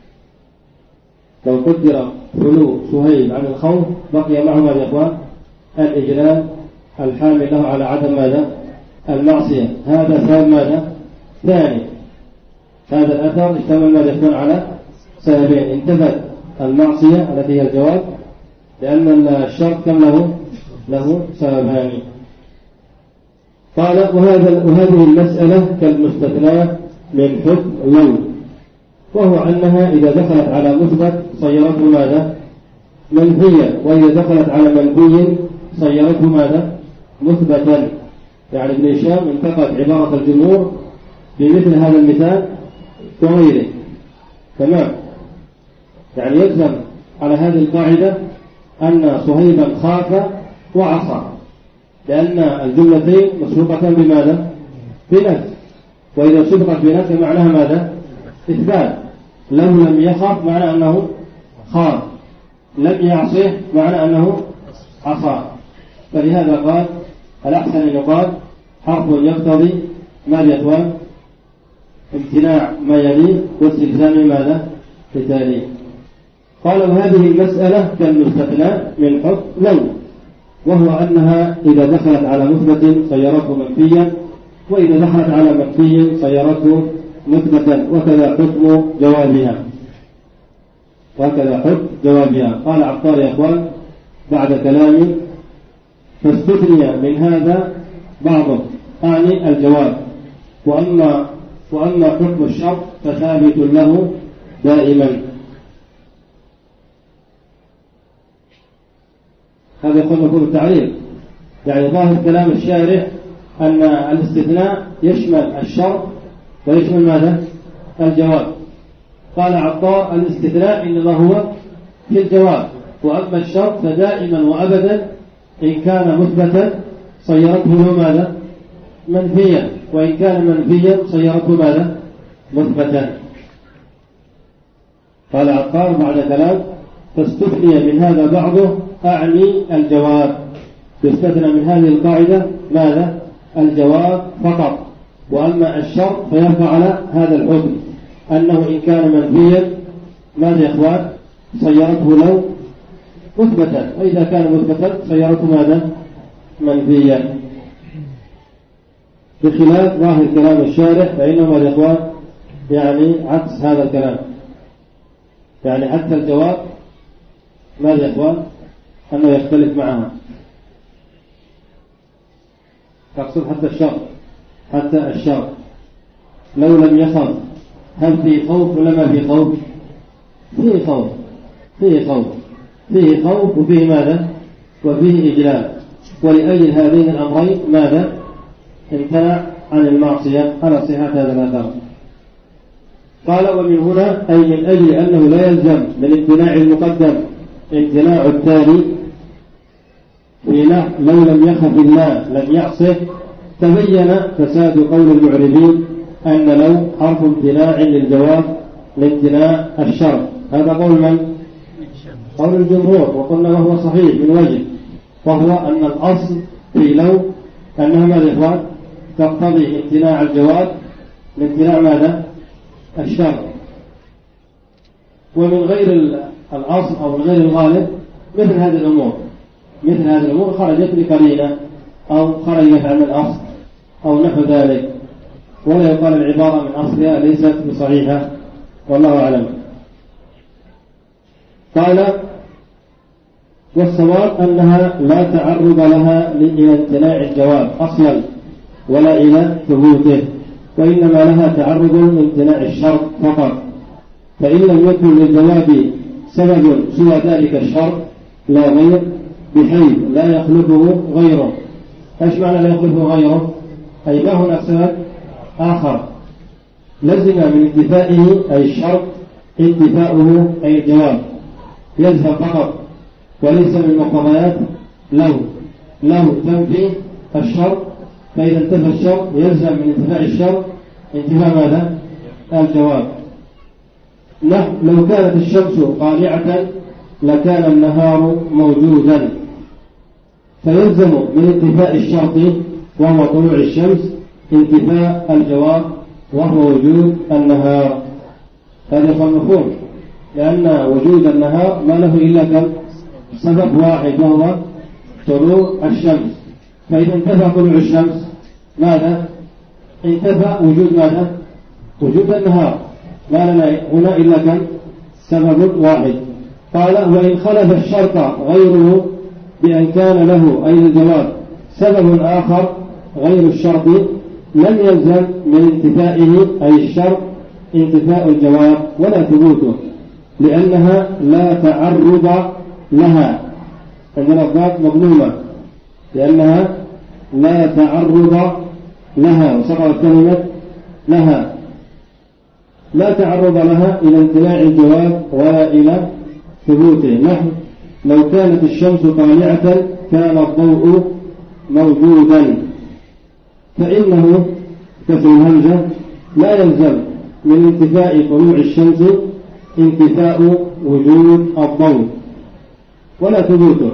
لو قدر خلو سهيل عن الخوف بقي معه ماذا يا إخوان؟ الإجلال الحامل له على عدم ماذا؟ المعصية. هذا سبب ماذا؟ ثاني. هذا الأثر اشتمل ماذا يكون على سببين: انتفت المعصية التي هي الجواب، لأن الشرط كم له؟ له سببان. قال وهذا وهذه المسألة كالمستثنى من حكم لو، وهو أنها إذا دخلت على مثبت صيرته ماذا؟ منفيا، وإذا دخلت على منفي صيرته ماذا؟ مثبتا. يعني ابن هشام انتقد عبارة الجمهور بمثل هذا المثال وغيره. تمام. يعني يلزم على هذه القاعدة أن صهيبا خاف وعصى، لأن الجملتين مسبوقتان بماذا؟ بنفي، وإذا سبقت بنفي معناها ماذا؟ إثبات. لو لم يخف معنى أنه خاف، لم يعصيه معنى أنه عصى. فلهذا قال الأحسن أن يقال حرف يقتضي ماذا يتوان؟ امتناع ما يليه واستلزام ماذا؟ لتاليه. قال وهذه المسألة كالمستثنى من حكم لو، وهو أنها إذا دخلت على مثبت صيرته منفيا، وإذا دخلت على منفي صيرته مثبتا، وكذا حكم جوابها وكذا حكم جوابها. قال عطار يا أخوان بعد كلامي فاستثني من هذا بعضه، أعني الجواب، وأما وأما حكم الشرط فثابت له دائما. هذا يقول مفهوم التعريف. يعني ظاهر كلام الشارح أن الاستثناء يشمل الشرط ويشمل ماذا؟ الجواب. قال عطار الاستثناء إنما هو في الجواب، وأما الشرط فدائما وأبدا إن كان مثبتا صيرته له ماذا؟ منفيا، وإن كان منفيا صيرته ماذا؟ مثبتا. قال عطار بعد كلام فاستثني من هذا بعضه، أعني الجواب. يستثنى من هذه القاعدة ماذا؟ الجواب فقط، وأما الشرط فيرفع على هذا الحكم أنه إن كان منفيا ماذا يا إخوان؟ صيرته له مثبتا، وإذا كان مثبتا صيرته ماذا؟ منفيا، بخلاف ظاهر كلام الشارح فإنه يا إخوان يعني عكس هذا الكلام. يعني حتى الجواب ماذا يا إخوان؟ أنه يختلف معها. تقصد حتى الشرط، حتى الشرط لو لم يخف هل في خوف ولا ما في خوف؟ فيه خوف، فيه خوف فيه خوف وفيه ماذا؟ وفيه إجلال. ولأجل هذين الأمرين ماذا؟ امتنع عن المعصية على صحة هذا الأثر. قال ومن هنا أي من أجل أنه لا يلزم من امتناع المقدم امتناع التالي في لو لم يخف الله لم يعصه، تبين فساد قول المعربين أن لو حرف امتناع للجواب لامتناع الشرط. هذا قول من؟ قول الجمهور، وقلنا وهو صحيح من وجه، وهو أن الأصل في لو أنها ماذا إخوان؟ تقتضي امتناع الجواب لامتناع ماذا؟ الشرط. ومن غير الأصل أو من غير الغالب مثل هذه الأمور مثل هذه الأمور خرجت لقرينة أو خرجت عن الأصل أو نحو ذلك، ولا يقال العبارة من أصلها ليست بصحيحة، والله أعلم. قال والصواب أنها لا تعرض لها إلى امتناع الجواب أصلا ولا إلى ثبوته، وإنما لها تعرض لامتناع الشرط فقط. فإن لم يكن للجواب سبب سوى ذلك الشرط لا غير، بحيث لا يخلفه غيره. ايش معنى لا يخلفه غيره؟ أي ما هناك سبب آخر لزم من انتفائه أي الشرط انتفاؤه أي الجواب، يذهب فقط وليس من مقتضيات له له تنفي الشرط. فإذا انتفى الشرط يلزم من انتفاء الشرط انتفاء ماذا؟ الجواب. نحن لو كانت الشمس طالعة لكان النهار موجودا، فيلزم من انتفاء الشرط وهو طلوع الشمس انتفاء الجواب وهو وجود النهار. هذا هو المفهوم، لأن وجود النهار ما له إلا كم سبب واحد وهو طلوع الشمس. فإذا انتفى طلوع الشمس ماذا؟ انتفى وجود ماذا؟ وجود النهار. ما لنا هنا إلا كم سبب واحد. قال وإن خلف الشرط غيره بأن كان له أي الجواب سبب آخر غير الشرط لم يلزم من انتفائه أي الشرط انتفاء الجواب ولا ثبوته، لأنها لا تعرض لها. عندنا الضاد مظلومة لأنها لا تعرض لها، وسقطت كلمة لها، لا تعرض لها إلى امتناع الجواب ولا إلى ثبوته. نحن لو كانت الشمس طالعة كان الضوء موجودا، فإنه كسر الهمزة لا يلزم من انتفاء طلوع الشمس انتفاء وجود الضوء ولا ثبوته.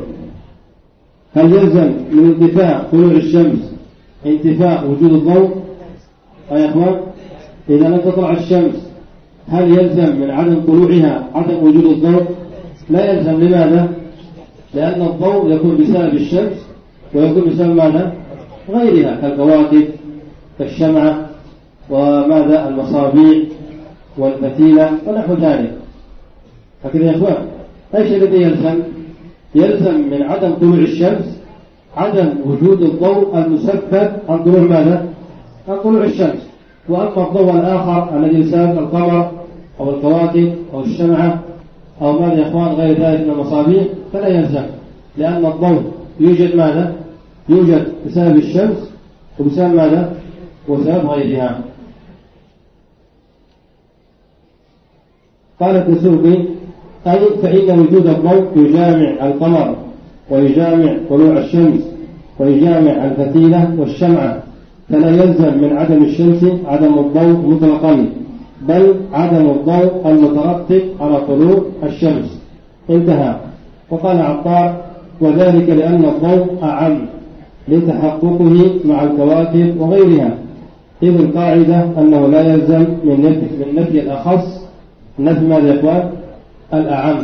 هل يلزم من انتفاء طلوع الشمس انتفاء وجود الضوء؟ يا إخوان، إذا لم تطلع الشمس هل يلزم من عدم طلوعها عدم وجود الضوء؟ لا يلزم. لماذا؟ لأن الضوء يكون بسبب الشمس ويكون بسبب ماذا؟ غيرها كالكواكب كالشمعة وماذا المصابيح والفتيلة ونحو ذلك. هكذا يا إخوان، أيش الذي يلزم؟ يلزم من عدم طلوع الشمس عدم وجود الضوء المسبب عن طلوع ماذا؟ عن طلوع الشمس. وأما الضوء الآخر الذي يسبب القمر أو الكواكب أو الشمعة أو ماذا يا إخوان غير ذلك من المصابيح فلا يلزم، لأن الضوء يوجد ماذا؟ يوجد بسبب الشمس وبسبب ماذا؟ وسبب غيرها. قال الدسوقي أي فإن وجود الضوء يجامع القمر ويجامع طلوع الشمس ويجامع الفتيلة والشمعة، فلا يلزم من عدم الشمس عدم الضوء مطلقا، بل عدم الضوء المترتب على طلوع الشمس. انتهى. وقال عطار وذلك لأن الضوء أعم لتحققه مع الكواكب وغيرها، إذ القاعدة أنه لا يلزم من نفي, من نفي الأخص نفي ماذا يا إخوان؟ الأعم.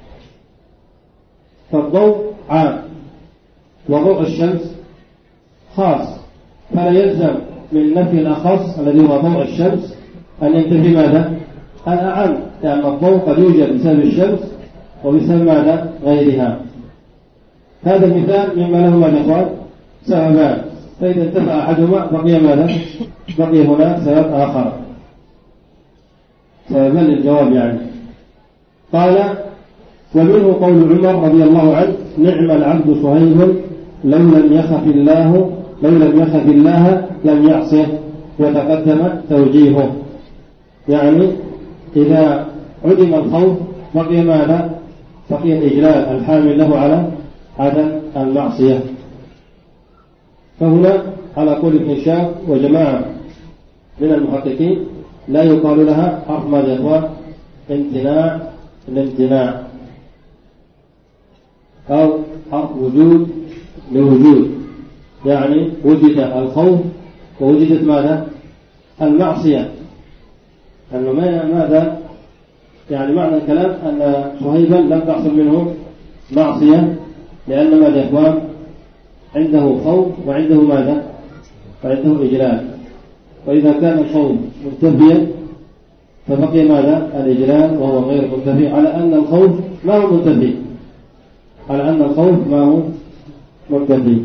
فالضوء عام وضوء الشمس خاص، فلا يلزم من نفي الأخص الذي هو ضوء الشمس أن ينتفي ماذا؟ الأعم، لأن الضوء قد يوجد بسبب الشمس وبسبب ماذا؟ غيرها. هذا المثال مما له ماذا يقال؟ سببان، فإذا انتفى أحدهما بقي ماذا؟ بقي هناك سبب آخر، سببا للجواب يعني. قال ومنه قول عمر رضي الله عنه نعم العبد صهيب لو لم يخف الله لو لم يخف الله لم يعصه، وتقدم توجيهه. يعني إذا عدم الخوف بقي ماذا؟ بقي الإجلال الحامل له على عدم المعصية. فهنا على قول ابن هشام وجماعة من المحققين لا يقال لها حرف ماذا يا إخوان؟ امتناع الامتناع أو حرف وجود لوجود، يعني وجد الخوف ووجدت ماذا؟ المعصية. أنه ماذا؟ يعني معنى الكلام أن صهيبا لم تحصل منه معصية، لأن ماذا يا إخوان؟ عنده خوف وعنده ماذا؟ وعنده إجلال. وإذا كان الخوف منتفيا فبقي ماذا؟ الإجلال وهو غير منتفي، على أن الخوف ما هو منتفي، على أن الخوف ما هو منتفي،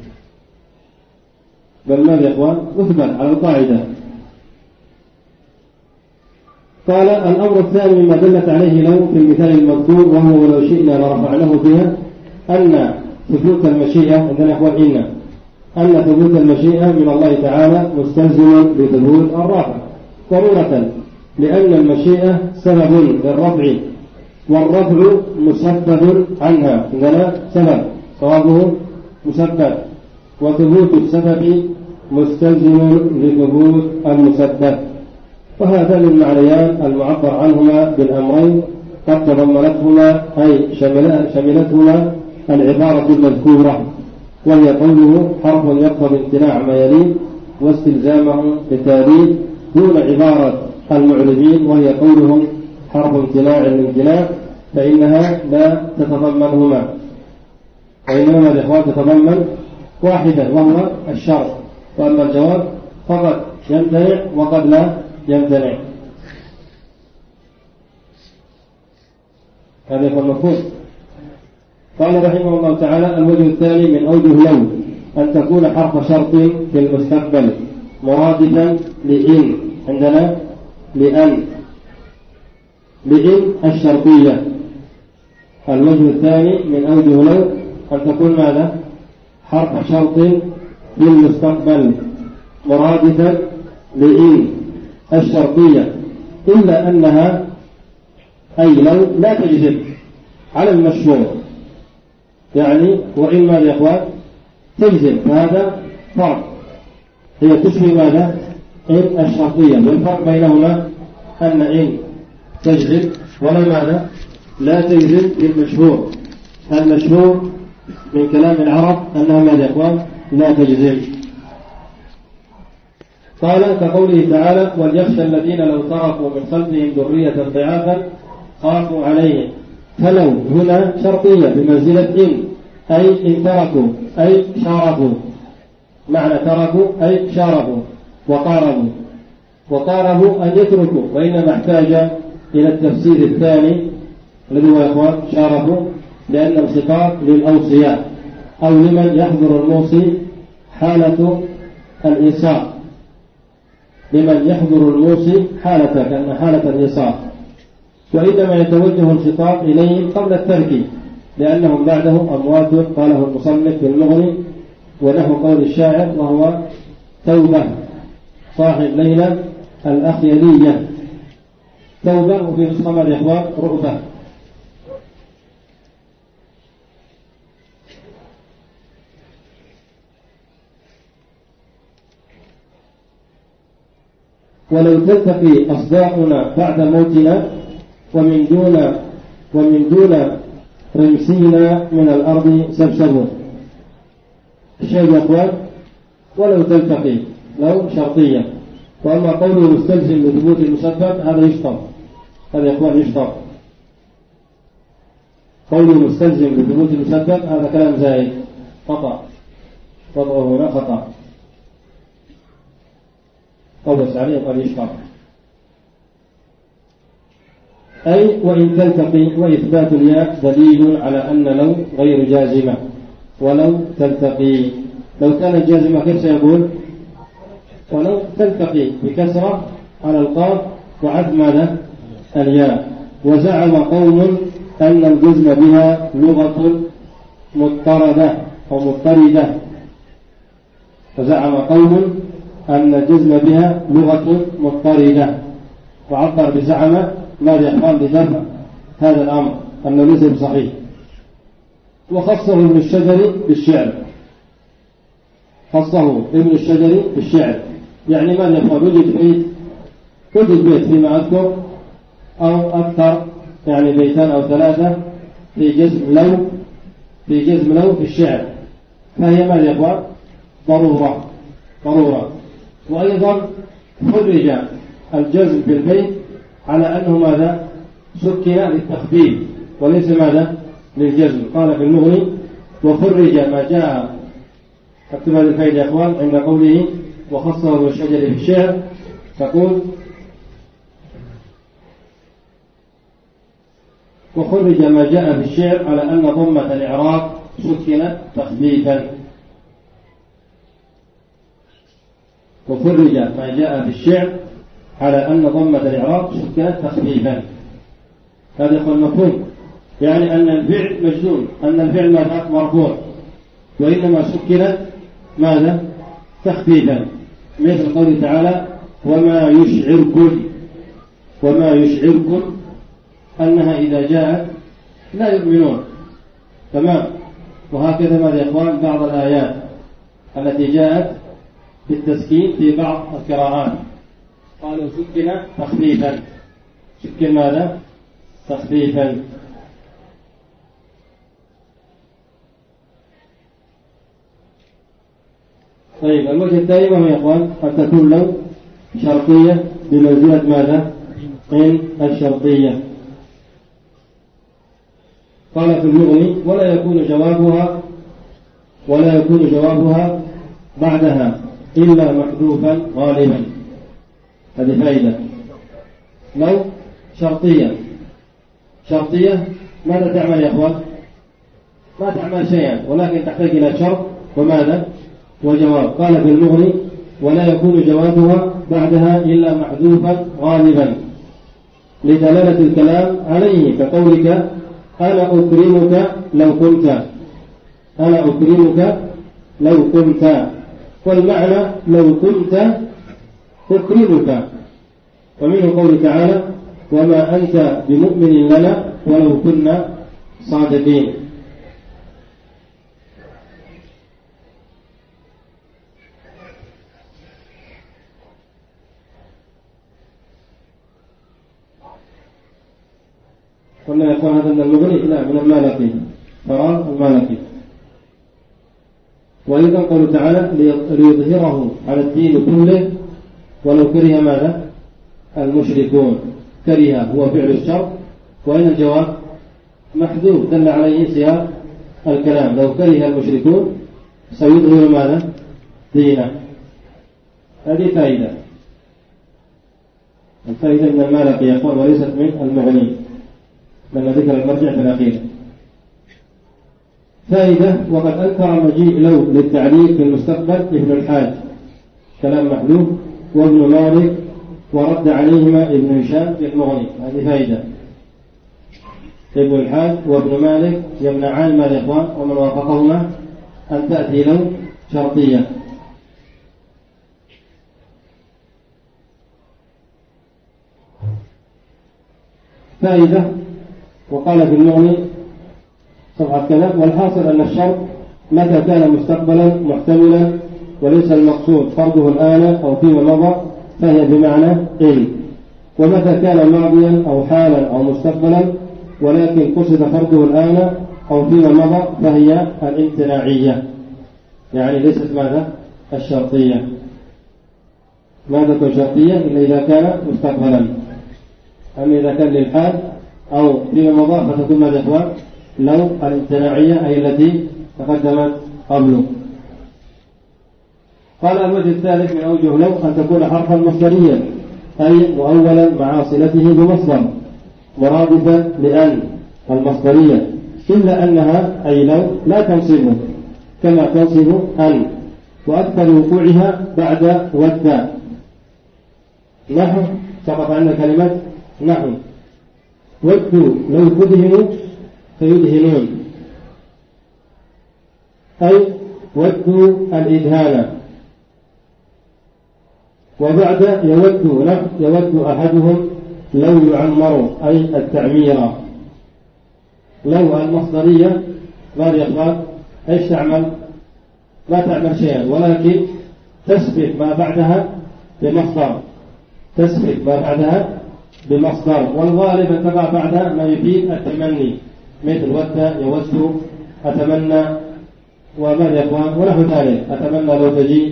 بل ماذا يا إخوان؟ أثبت على القاعدة. قال الأمر الثاني مما دلت عليه لو في المثال المذكور، وهو ولو شئنا لرفعناه بها، أن ثبوت المشيئة عندنا إخوان إن أن ثبوت المشيئة من الله تعالى مستلزم لثبوت الرافع ضرورة، لأن المشيئة سبب للرفع، والرفع مسبب عنها، عندنا سبب صوابه مسبب، وثبوت السبب مستلزم لثبوت المسبب. وهذان المعنيان المعبر عنهما بالأمرين قد تضمنتهما أي شملتهما العبارة المذكورة، وهي قوله حرف يقتضي امتناع ما يليه واستلزامه بالتالي، دون عبارة المعربين وهي قولهم حرف امتناع الامتناع، فإنها لا تتضمنهما، وإنما الإخوان تتضمن واحدا وهو الشرط، وأما الجواب فقد يمتنع وقد لا يمتنع. هذا هو المفهوم. قال رحمه الله تعالى الوجه الثاني من أوجه لو أن تكون حرف شرط في المستقبل مرادفا لإن، عندنا لأن لإن الشرطية. الوجه الثاني من أوجه لو أن تكون ماذا؟ حرف شرط في المستقبل مرادفا لإن الشرطية، إلا أنها أي لو لا تجزم على المشهور، يعني وإن ماذا يا إخوان تجزم، فهذا فرق، هي تشبه ماذا؟ إن الشرطية، والفرق بينهما أن إن تجزم ولا ماذا؟ لا تجزم بالمشهور. المشهور من كلام العرب أنها ماذا يا إخوان؟ لا تجزم. قال كقوله تعالى وليخشى الذين لو تركوا من خلفهم ذرية ضعافا خافوا عليهم، فلو هنا شرطية بمنزلة إن، أي إن تركوا أي شاركوا، معنى تركوا أي شاركوا وقاربوا، وقاربوا أن يتركوا، وإنما احتاج إلى التفسير الثاني الذي هو يا إخوان شاركوا، لأن الخطاب للأوصياء أو لمن يحضر الموصي حالة الإنصاف، لمن يحضر الموصي حالة كأن حالة الإنصاف، وإنما يتوجه الخطاب إليهم قبل الترك، لأنهم بعده أموات، قاله المصنف في المغني، ونحو قول الشاعر وهو توبة صاحب ليلى الأخيلية، توبة، وفي نسخة الإخوان رؤبة. ولو تلتقي أصداؤنا بعد موتنا ومن دون ومن دون رمسينا من الأرض سبسبون. الشيء يا أخوان ولو تلتقي لو شرطية، وأما قوله مستلزم لثبوت المسبب هذا يشطب، هذا يا أخوان يشطب، قوله مستلزم لثبوت المسبب هذا كلام زائد خطأ، وضعه هنا خطأ، قوس عليه قد يشطب، أي وإن تلتقي، وإثبات الياء دليل على أن لو غير جازمة، ولو تلتقي، لو كانت جازمة كيف سيقول؟ ولو تلتقي بكسرة على القاف وعد ماذا؟ الياء. وزعم قوم أن الجزم بها لغة مضطردة أو مضطردة، وزعم قوم أن الجزم بها لغة مضطردة، وعبر بزعم ماذا يحمل بدفع هذا الأمر أنه ليس بصحيح، وخصه ابن الشجري بالشعر، خصه ابن الشجري بالشعر، يعني ماذا يقول؟ وجد بيت وجد بيت فيما أذكر أو أكثر، يعني بيتان أو ثلاثة في جزم لو في جزم لو في الشعر، فهي ماذا يقول؟ ضرورة ضرورة. وأيضا خرج الجزم في البيت على أنه ماذا؟ سكن للتخفيف وليس ماذا؟ للجزم. قال في المغني وخرج ما جاء، اكتب هذه الفائدة يا أخوان، عند قوله وخصه ابن الشجري في الشعر، تقول وخرج ما جاء في الشعر على أن ضمة الإعراب سكنت تخفيفا. وخرج ما جاء في الشعر على أن ضمة الإعراب سكنت تخفيفا. هذا يقول مفهوم، يعني أن الفعل مجزوم، أن الفعل ماذا مرفوع، وإنما سكنت ماذا تخفيفا، مثل قوله تعالى وما يشعركم وما يشعركم أنها إذا جاءت لا يؤمنون. تمام. وهكذا ماذا يا إخوان بعض الآيات التي جاءت بالتسكين في بعض القراءات قالوا سكن تخفيفا، سكن ماذا تخفيفا. طيب الوجه الثاني وهو يا إخوان قد تكون لو شرطية بمنزلة ماذا إن الشرطية. قال في المغني ولا يكون جوابها ولا يكون جوابها بعدها إلا محذوفا غالبا. هذه فائدة. لو شرطية، شرطية ماذا تعمل يا أخوان؟ ما تعمل شيئا، ولكن تحتاج إلى شرط وماذا وجواب. قال في المغني ولا يكون جوابها بعدها إلا محذوفا غالبا لدلالة الكلام عليه، كقولك أنا أكرمك لو كنت، أنا أكرمك لو كنت، والمعنى لو كنت أكرمك. ومنه قوله تعالى وما أنت بمؤمن لنا ولو كنا صادقين. قلنا يقول هذا من المغني؟ لا، من المالكي، فراغ المالكي. وأيضا قوله تعالى ليظهره على الدين كله ولو كره ماذا المشركون. كره هو فعل الشر، وإن الجواب محذوف دل عليه سياق الكلام. لو كره المشركون سيظهر ماذا دينه. هذه فائدة، الفائدة من المالكي يقول وليست من المغني، لما ذكر المرجع في الأخير. فائدة وقد أنكر مجيء لو للتعليق في المستقبل ابن الحاج كلام محذوف وابن مالك ورد عليهما ابن هشام في المغني. هذه فائدة. ابن الحاج وابن مالك يمنعان ما الإخوان ومن وافقهما أن تأتي لو شرطية. فائدة وقال في المغني صفحة كذا والحاصل أن الشرط متى كان مستقبلا محتملا وليس المقصود فرضه الآن أو فيما مضى فهي بمعنى إن، ومتى كان ماضيا أو حالا أو مستقبلا ولكن قصد فرضه الآن أو فيما مضى فهي الامتناعية، يعني ليست ماذا الشرطية. ما تكون شرطية إلا إذا كان مستقبلا، أما إذا كان للحال أو فيما مضى فتكون ماذا إخوان لو الامتناعية أي التي تقدمت قبله. قال الوجه الثالث من أوجه لو أن تكون حرفا مصدريا أي مؤولا مع صلته بمصدر مرادفا لأن المصدرية، إلا أنها أي لو لا تنصب كما تنصب أن، وأكثر وقوعها بعد والتاء. نحو سقط عندنا كلمة نحو ودوا لو تدهنوا فيدهنون، أي ودوا الإدهان. وبعد يود نحو يود أحدهم لو يعمر أي التعمير. لو المصدرية ماذا يقال ايش تعمل؟ لا تعمل شيئا، ولكن تسبق ما بعدها بمصدر، تسبق ما بعدها بمصدر، والغالب أن تقع بعدها ما يفيد التمني مثل ود يود أتمنى وماذا يقال ونحو ذلك أتمنى لو تجي.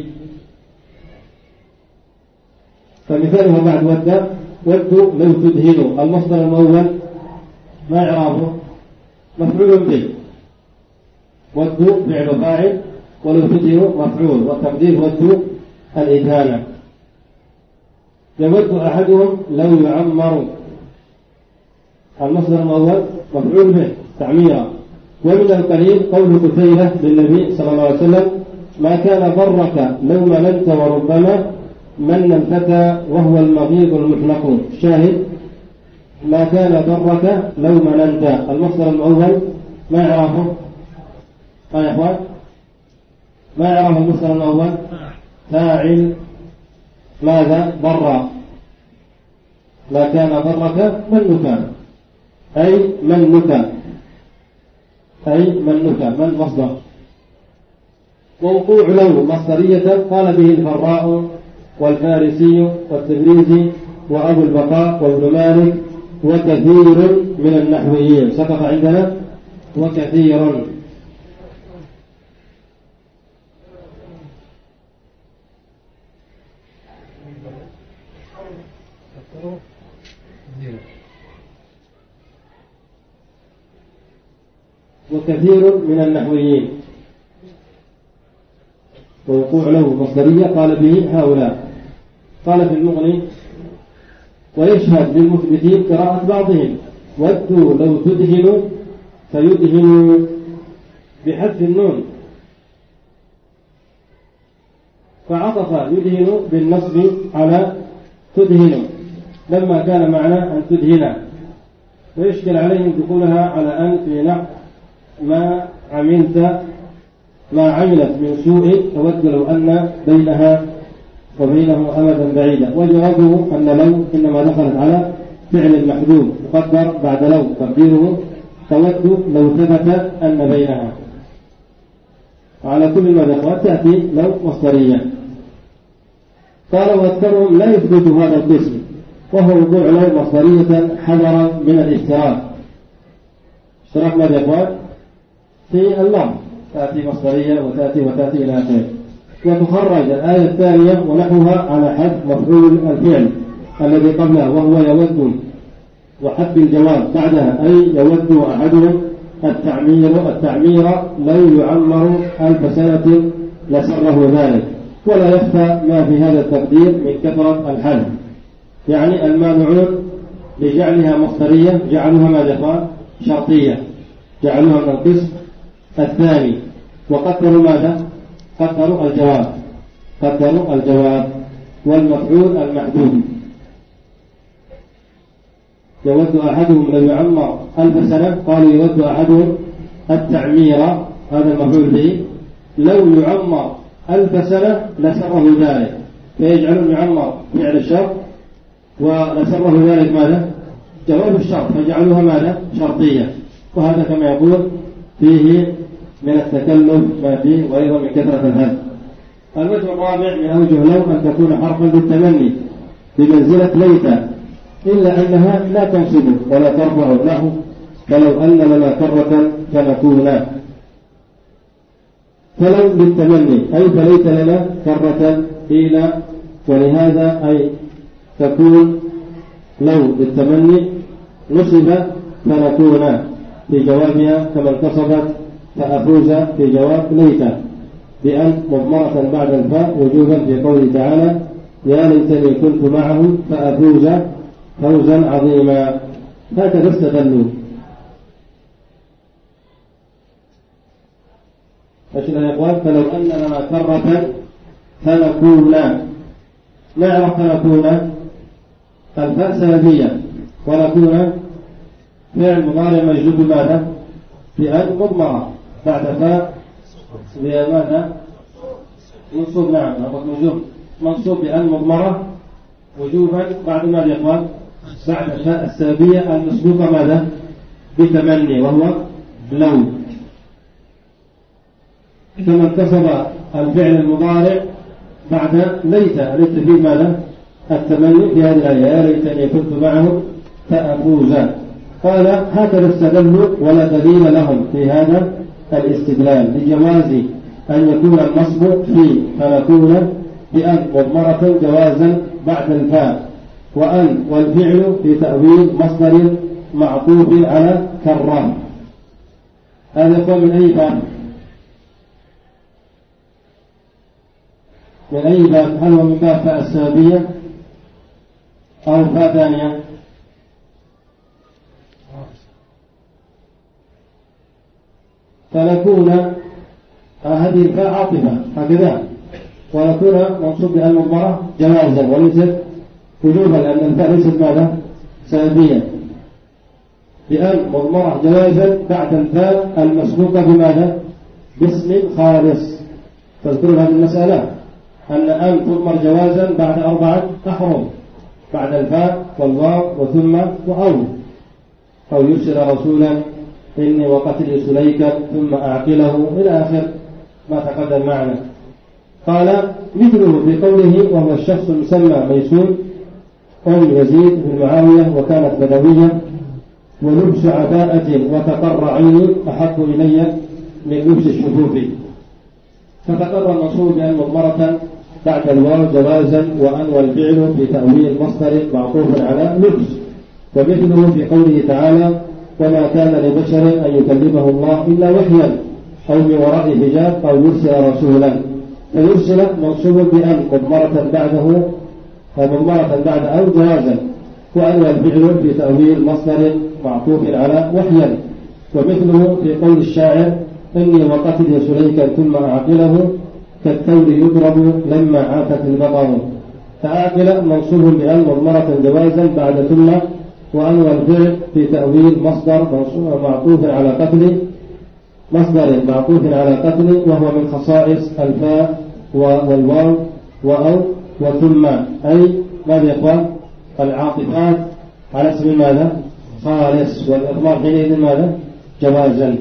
فمثاله بعد ود ود لو تدهنوا المصدر المؤول ما إعرابه مفعول به، ود فعل فاعل ولو تدهنوا مفعول والتقدير ود الإدهان. يود أحدهم لو يعمر المصدر الأول مفعول به تعميرا. ومن القليل قول قتيلة للنبي صلى الله عليه وسلم: ما كان ضرك لو مللت وربما من الفتى وهو المغيظ المحنق. شاهد: ما كان ضرك لو مللت. المصدر الأول ما يعرفه؟ ها يا إخوان، ما يعرف المصدر الأول؟ فاعل ماذا؟ ضر. ما كان ضرك منك، أي منك، أي منك، من مصدر. ووقوع لو مصدرية قال به الفراء والفارسي والتبريزي وأبو البقاء وابن مالك وكثير من النحويين. سقط عندنا وكثير. وكثير من النحويين. ووقوع له مصدرية قال به هؤلاء. قال في المغني: ويشهد للمثبتين قراءة بعضهم: ودوا لو تدهنوا فيدهنوا بحذف النون، فعطف يدهن بالنصب على تدهن لما كان معنى أن تدهن. ويشكل عليهم دخولها على أن في نحو ما عملت ما عملت من سوء تود لو أن بينها وبينه أمدا بعيدا. وجوابه أن لو إنما دخلت على فعل محذوف مقدر بعد لو، تقديره تود لو ثبت أن بينها. على كل المذاهب تأتي لو مصدرية. قال: واكثرهم لا يثبت هذا القسم، وهو وقوع لو مصدرية حذرا من الافتراق. اشتراك ماذا يا اخوان؟ في اللفظ، تأتي مصدرية وتأتي وتأتي إلى آخره. وتخرج الآية الثانية ونحوها على حذف مفعول الفعل الذي قبلها وهو يود، وحذف الجواب بعدها أي يود أحدهم التعمير التعمير لو يعمر ألف سنة لسره ذلك. ولا يخفى ما في هذا التقدير من كثرة الحذف، يعني المانعون لجعلها مصدرية جعلوها ماذا؟ شرطية، جعلوها من القسم الثاني. وقدروا ماذا؟ قدروا الجواب، قدروا الجواب والمفعول المحذوف. يود أحدهم لو يعمر ألف سنة، قالوا يود أحدهم التعمير، هذا المفعول به، لو يعمر ألف سنة لسره ذلك، فيجعلون يعمر فعل الشرط ولسره ذلك ماذا؟ جواب الشرط، فجعلوها ماذا؟ شرطية. وهذا كما يقول فيه من التكلف ما فيه، وأيضا من كثرة الهدف. الوجه الرابع من أوجه لو أن تكون حرفا للتمني بمنزلة ليت، إلا أنها لا تنصب ولا ترفع له، فلو أن لنا كرة فنكونا. فلو للتمني أي فليت لنا كرة قيل، ولهذا أي تكون لو للتمني نصب فنكونا في جوابها، كما انتصبت فأفوز في جواب ليت بأن مضمرة بعد الفاء وجوبا في قوله تعالى: يا ليتني كنت معهم فأفوز فوزا عظيما. هكذا استدلوا. فشل يا إخوان: فلو أن لنا كرة فنكونا. ما يعرف فنكونا؟ الفاء سببية، ونكون فعل مضارع مجزوم بماذا؟ بأن مضمرة بعد فاء بماذا؟ منصوب. نعم منصوب منصوب بأن مضمرة وجوبا بعد ماذا يا إخوان؟ بعد فاء السببية المسبوقة ماذا؟ بتمني، وهو لو. كما انتصب الفعل المضارع بعد ليت، ليت فيه ماذا؟ التمني في هذه الآية: يا ليتني كنت معهم فأفوز. قال: هكذا استدلوا ولا دليل لهم في هذا الاستدلال لجواز أن يكون النصب في فنكون بأن مضمرة جوازا بعد الفاء، وأن والفعل في تأويل مصدر معطوف على كرة. هذا يكون من أي باب؟ من أي باب؟ هل هو من باب فاء السببية أو فاء ثانية؟ فنكون هذه الفاء عاطفة هكذا، ونكون منصوب بأن مضمرة جوازا وليست وجوبا، لأن الفاء ليست ماذا؟ سببية. بأن مضمرة جوازا بعد الفاء المسبوقة بماذا؟ باسم خالص. تذكرون هذه المسألة أن أن تضمر جوازا بعد أربعة أحرف، بعد الفاء والواو وثم وأو، أو يرسل رسولا إني وقتل سليكا ثم أعقله إلى آخر ما تقدم معنا. قال مثله في قوله وهو الشخص المسمى ميسون أم يزيد بن معاوية وكانت بدوية ولبس عباءة وتقر عيني أحب إلي من لبس الشفوف. فتقر المنصوب بأن مضمرة بعد الواو جوازا، وأن والفعل في تأويل مصدر معطوف على لبس. ومثله في قوله تعالى وما كان لبشر أن يكلمه الله إلا وحيا أو من وراء حجاب أو يرسل رسولا. فيرسل منصوب بأن مضمرة بعده مضمرة بعد أو جوازا، وأن والفعل في تأويل مصدر معطوف على وحيا. ومثله في قول الشاعر إني وقتل سليكا ثم أعقله كالثور يضرب لما عاتت البقر. فأعقل منصوب بأن مضمرة جوازا بعد ثم، وأن والفعل في تأويل مصدر معطوف على قتل مصدر معطوف على قتل، وهو من خصائص الفاء والواو وأو وثم، أي ماذا يا إخوان؟ العاطفات على اسم ماذا؟ خالص، والإضمار حينئذ ماذا؟ جوازا.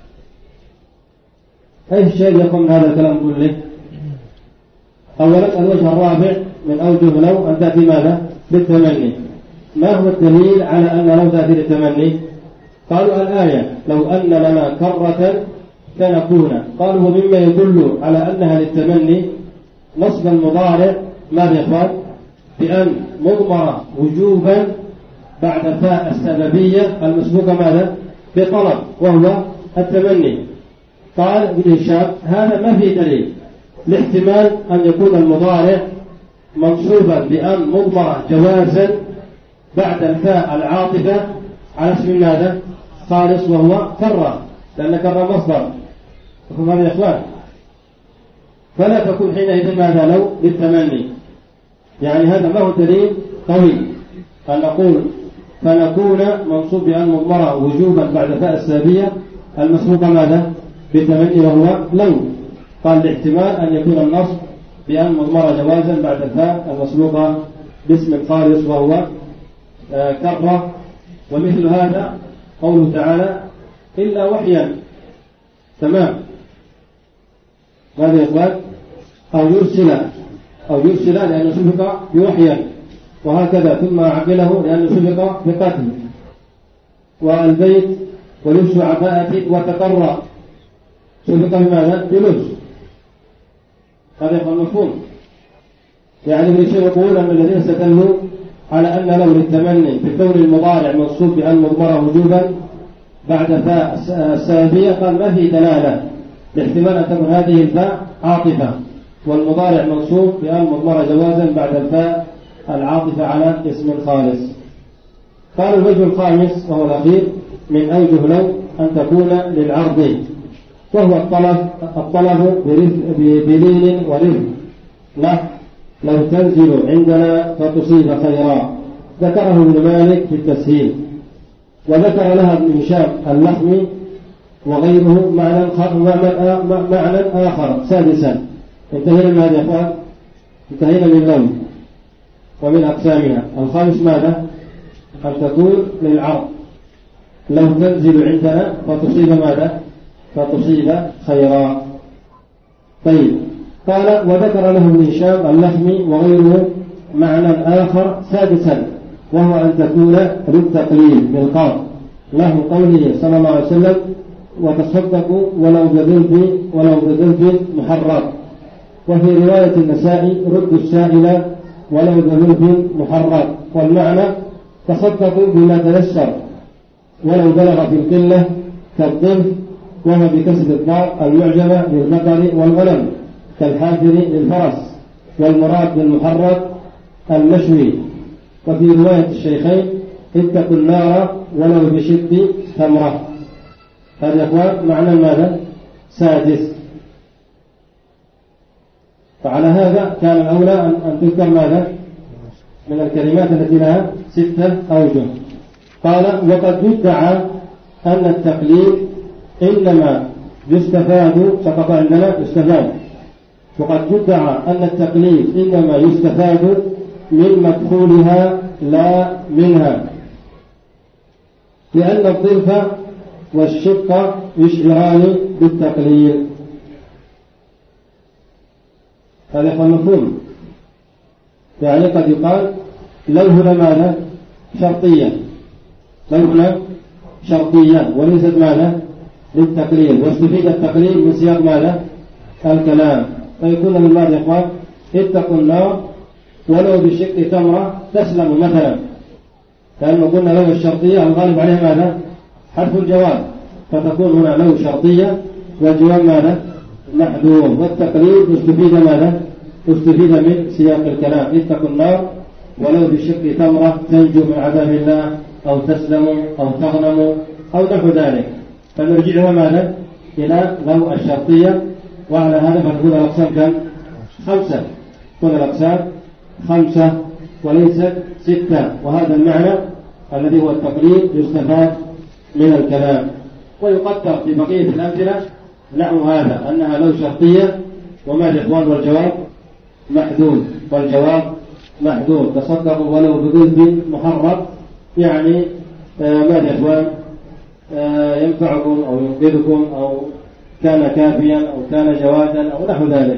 أي شيء يقوم هذا الكلام كله؟ أولا الوجه الرابع من أوجه لو أن تأتي ماذا؟ بالتمني. ما هو الدليل على أن لو تأتي بالتمني؟ قالوا الآية لو أن لنا كرة فنكون. قالوا ومما يدل على أنها للتمني نصب المضارع ماذا يا إخوان؟ بأن مضمرة وجوبا بعد فاء السببية المسبوقة ماذا؟ بطلب، وهو التمني. قال ابن هشام هذا ما في دليل لاحتمال أن يكون المضارع منصوبا بأن مضمرة جوازا بعد الفاء العاطفة على اسم ماذا؟ خالص، وهو كرة، لأن كرة مصدر. فهم هذا يا إخوان؟ فلا تكون حينئذ ماذا لو للتمني. يعني هذا ما هو دليل قوي أن نقول فنكون منصوب بأن مضمرة وجوبا بعد فاء السابية المسبوقة ماذا؟ بتمني، وهو لو. قال لاحتمال أن يكون النصب بأن مضمرة جوازا بعد الفاء المسبوقة باسم خالص، وهو آه كرة. ومثل هذا قوله تعالى إلا وحيا، تمام، ماذا يقول؟ أو يرسل أو يرسل لأنه سبق بوحيا، وهكذا ثم عقله لأنه سبق بقتل. والبيت ولبس عباءة وتقرى سبق بماذا؟ بلبس. هذا يقول مفهوم. يعني ابن شيخ يقول أن الذين استدلوا على أن لو للتمني في كون المضارع منصوب بأن مضمرة وجوبا بعد فاء السببية، قال ما في دلالة لاحتمال أن تكون هذه الفاء عاطفة والمضارع منصوب بأن مضمرة جوازا بعد الفاء العاطفة على اسم خالص. قال الوجه الخامس وهو الأخير من أوجه لو أن تكون للعرض، وهو الطلب الطلب بلين ورفق. لا لو تنزل عندنا فتصيب خيرا، ذكره ابن مالك في التسهيل. وذكر لها ابن هشام اللحمي وغيره معنى معنى آخر سادسا. انتهينا من هذا يا اخوان، انتهينا من لو ومن أقسامها. الخامس ماذا؟ أن تكون للعرض، لو تنزل عندنا فتصيب ماذا؟ فتصيب خيرا. طيب، قال وذكر له ابن هشام اللحمي وغيره معنى آخر سادسا، وهو أن تكون للتقليل بالقرض، له قوله صلى الله عليه وسلم وتصدقوا ولو بذنب ولو بذنب محرم. وفي رواية النسائي ردوا السائل ولو بذنب محرم، والمعنى تصدقوا بما تيسر ولو بلغ في القلة كالضيف، وهو بكسر الضاء المعجمة للبقر والغنم كالحافر للفرس، والمراد بالمحرم المشوي. وفي رواية الشيخين اتقوا النار ولو بشق تمرة. هذا يا إخوان معنى ماذا؟ سادس. فعلى هذا كان الأولى أن تذكر ماذا؟ من الكلمات التي لها ستة أوجه. قال وقد يدعى أن التقليد إنما يستفاد سقط عندنا يستفاد وقد يدعى أن التقليد إنما يستفاد من مدخولها لا منها، لأن الضلف والشق يشعران بالتقليد. هذا هو المفهوم. يعني قد يقال لو هنا ماذا؟ شرطية، لو هنا شرطية وليست ماذا؟ للتقليل، واستفيد التقليل من سياق ماذا؟ الكلام. فيكون من بعض الإخوان اتقوا النار ولو بشق تمرة تسلم مثلا، لأنه قلنا لو الشرطية الغالب عليها ماذا؟ حرف الجواب، فتكون هنا لو شرطية والجواب ماذا؟ محذوف. والتقليد استفيد ماذا؟ استفيد من سياق الكلام. اتقوا النار ولو بشق تمرة تنجو من عذاب الله أو تسلموا أو تغنموا أو نحو ذلك. فنرجعها ماذا؟ إلى لو الشرطية. وعلى هذا فنقول الأقسام كم؟ خمسة. كل الأقسام خمسة وليست ستة. وهذا المعنى الذي هو التقليد يستفاد من الكلام. ويقدر في بقية الأمثلة نحو هذا أنها لو شرطية وما الإخوان والجواب محذوف، والجواب محذوف. تصدقوا ولو بضيف محرم، يعني آه ما الإخوان آه ينفعكم أو ينقذكم أو كان كافيا أو كان جوادا أو نحو ذلك.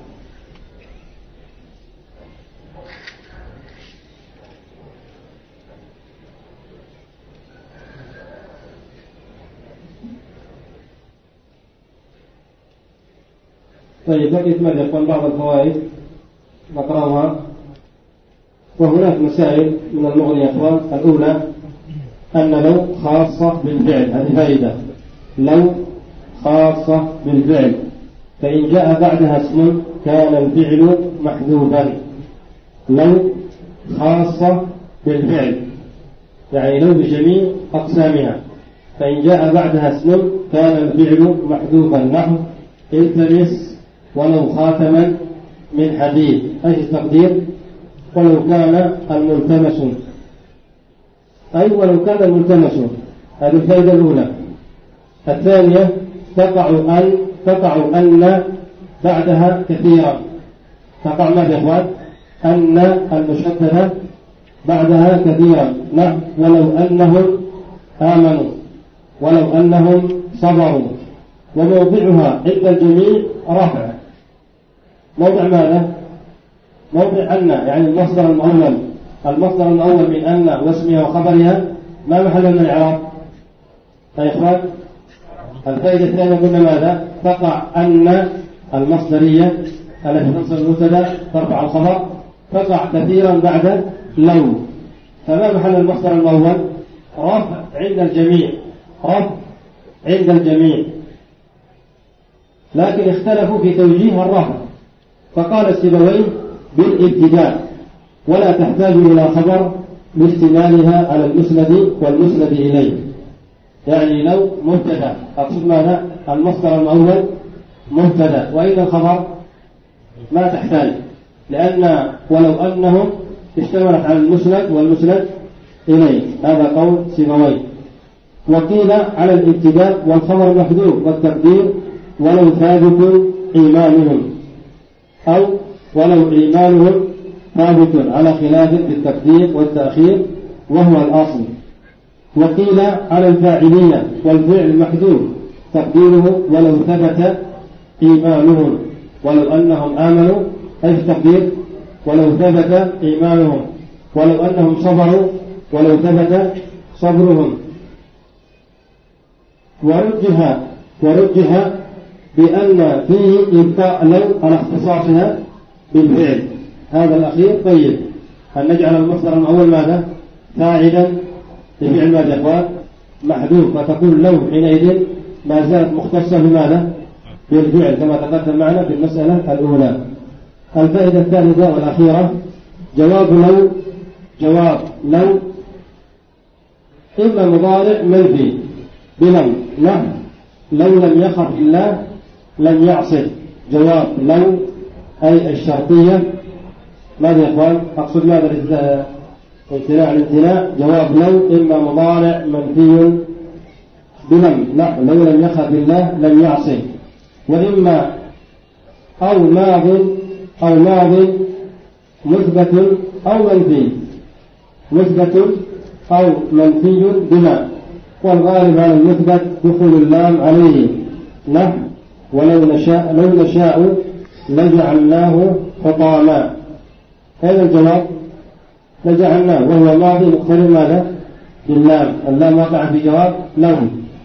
طيب بقيت ماذا يقول بعض الفوائد نقرأها. وهناك مسائل من المغني يا إخوان. الأولى أن لو خاصة بالفعل، هذه فائدة. لو خاصة بالفعل، فإن جاء بعدها اسم كان الفعل محذوفا. لو خاصة بالفعل يعني لو بجميع أقسامها، فإن جاء بعدها اسم كان الفعل محذوفا. نحو التمس ولو خاتما من حديد. أي التقدير؟ ولو كان الملتمس، أي ولو كان الملتمس. هذه الفائدة الأولى. الثانية تقع أن تقع أن بعدها كثيرا. تقع ماذا يا إخوان؟ أن المشددة بعدها كثيرا. نعم ولو أنهم آمنوا ولو أنهم صبروا. وموضعها عند الجميع رفع. موضع ماذا؟ موضع أن، يعني المصدر الأول. المصدر الأول من أن واسمها وخبرها ما محل من الإعراب يا إخوان؟ الفائدة الثانية قلنا ماذا؟ تقع أن المصدرية التي تنصب المبتدأ ترفع الخبر، تقع كثيرا بعد لو. فما محل المصدر الأول؟ رفع عند الجميع، رفع عند الجميع. لكن اختلفوا في توجيه الرفع، فقال السيبويه بالابتداء ولا تحتاج إلى خبر لاستدلالها على المسند والمسند إليه. يعني لو مبتدا، أقصد ماذا؟ المصدر الأول مبتدا، وإن الخبر ما تحتاج، لأن ولو أنهم اشتملت على المسند والمسند إليه. هذا قول سيبويه. وقيل على الابتداء والخبر محذوف، والتقدير ولو ثابت إيمانهم، أو ولو إيمانهم ثابت، على خلاف في التقدير والتأخير وهو الأصل. وقيل على الفاعلية والفعل محذوف، تقديره ولو ثبت إيمانهم، ولو أنهم آمنوا أي التقدير ولو ثبت إيمانهم، ولو أنهم صبروا ولو ثبت صبرهم. ورجها ورجها بأن فيه إبقاء لو على اختصاصها بالفعل. هذا الأخير طيب. أن نجعل المصدر الأول ماذا؟ فاعلا لفعل ماذا يا إخوان؟ محذوف، فتكون لو حينئذ ما زالت مختصة بماذا؟ بالفعل، كما تقدم معنا في المسألة الأولى. الفائدة الثالثة والأخيرة جواب لو. جواب لو إما مضارع منفي بلم، نحو لو لم يخف الله لم يعصه. جواب لو أي الشرطية. ماذا يا إخوان؟ أقصد ماذا امتناع الامتناع؟ جواب لو إما مضارع منفي بلم، لا لو لم يخف الله لم يعصه، وإما أو ماض أو ماض مثبت أو منفي، مثبت أو منفي بما، والغالب على المثبت دخول اللام عليه. نحو ولو نشاء لو نشاء لجعلناه حطاما. هذا الجواب لجعلناه وهو ماضي مقترن ماذا؟ باللام، اللام وقع في جواب لو.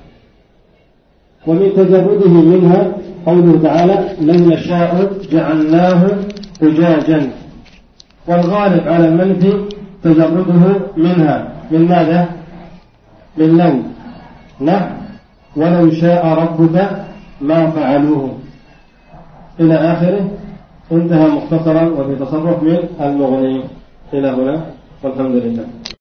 ومن تجرده منها قوله تعالى لو نشاء جعلناه أجاجا، والغالب على المنفي تجرده منها من ماذا؟ من لو. نحو ولو شاء ربك ما فعلوه إلى آخره. انتهى مختصرا وفي تصرف من المغني. إلى هنا والحمد لله.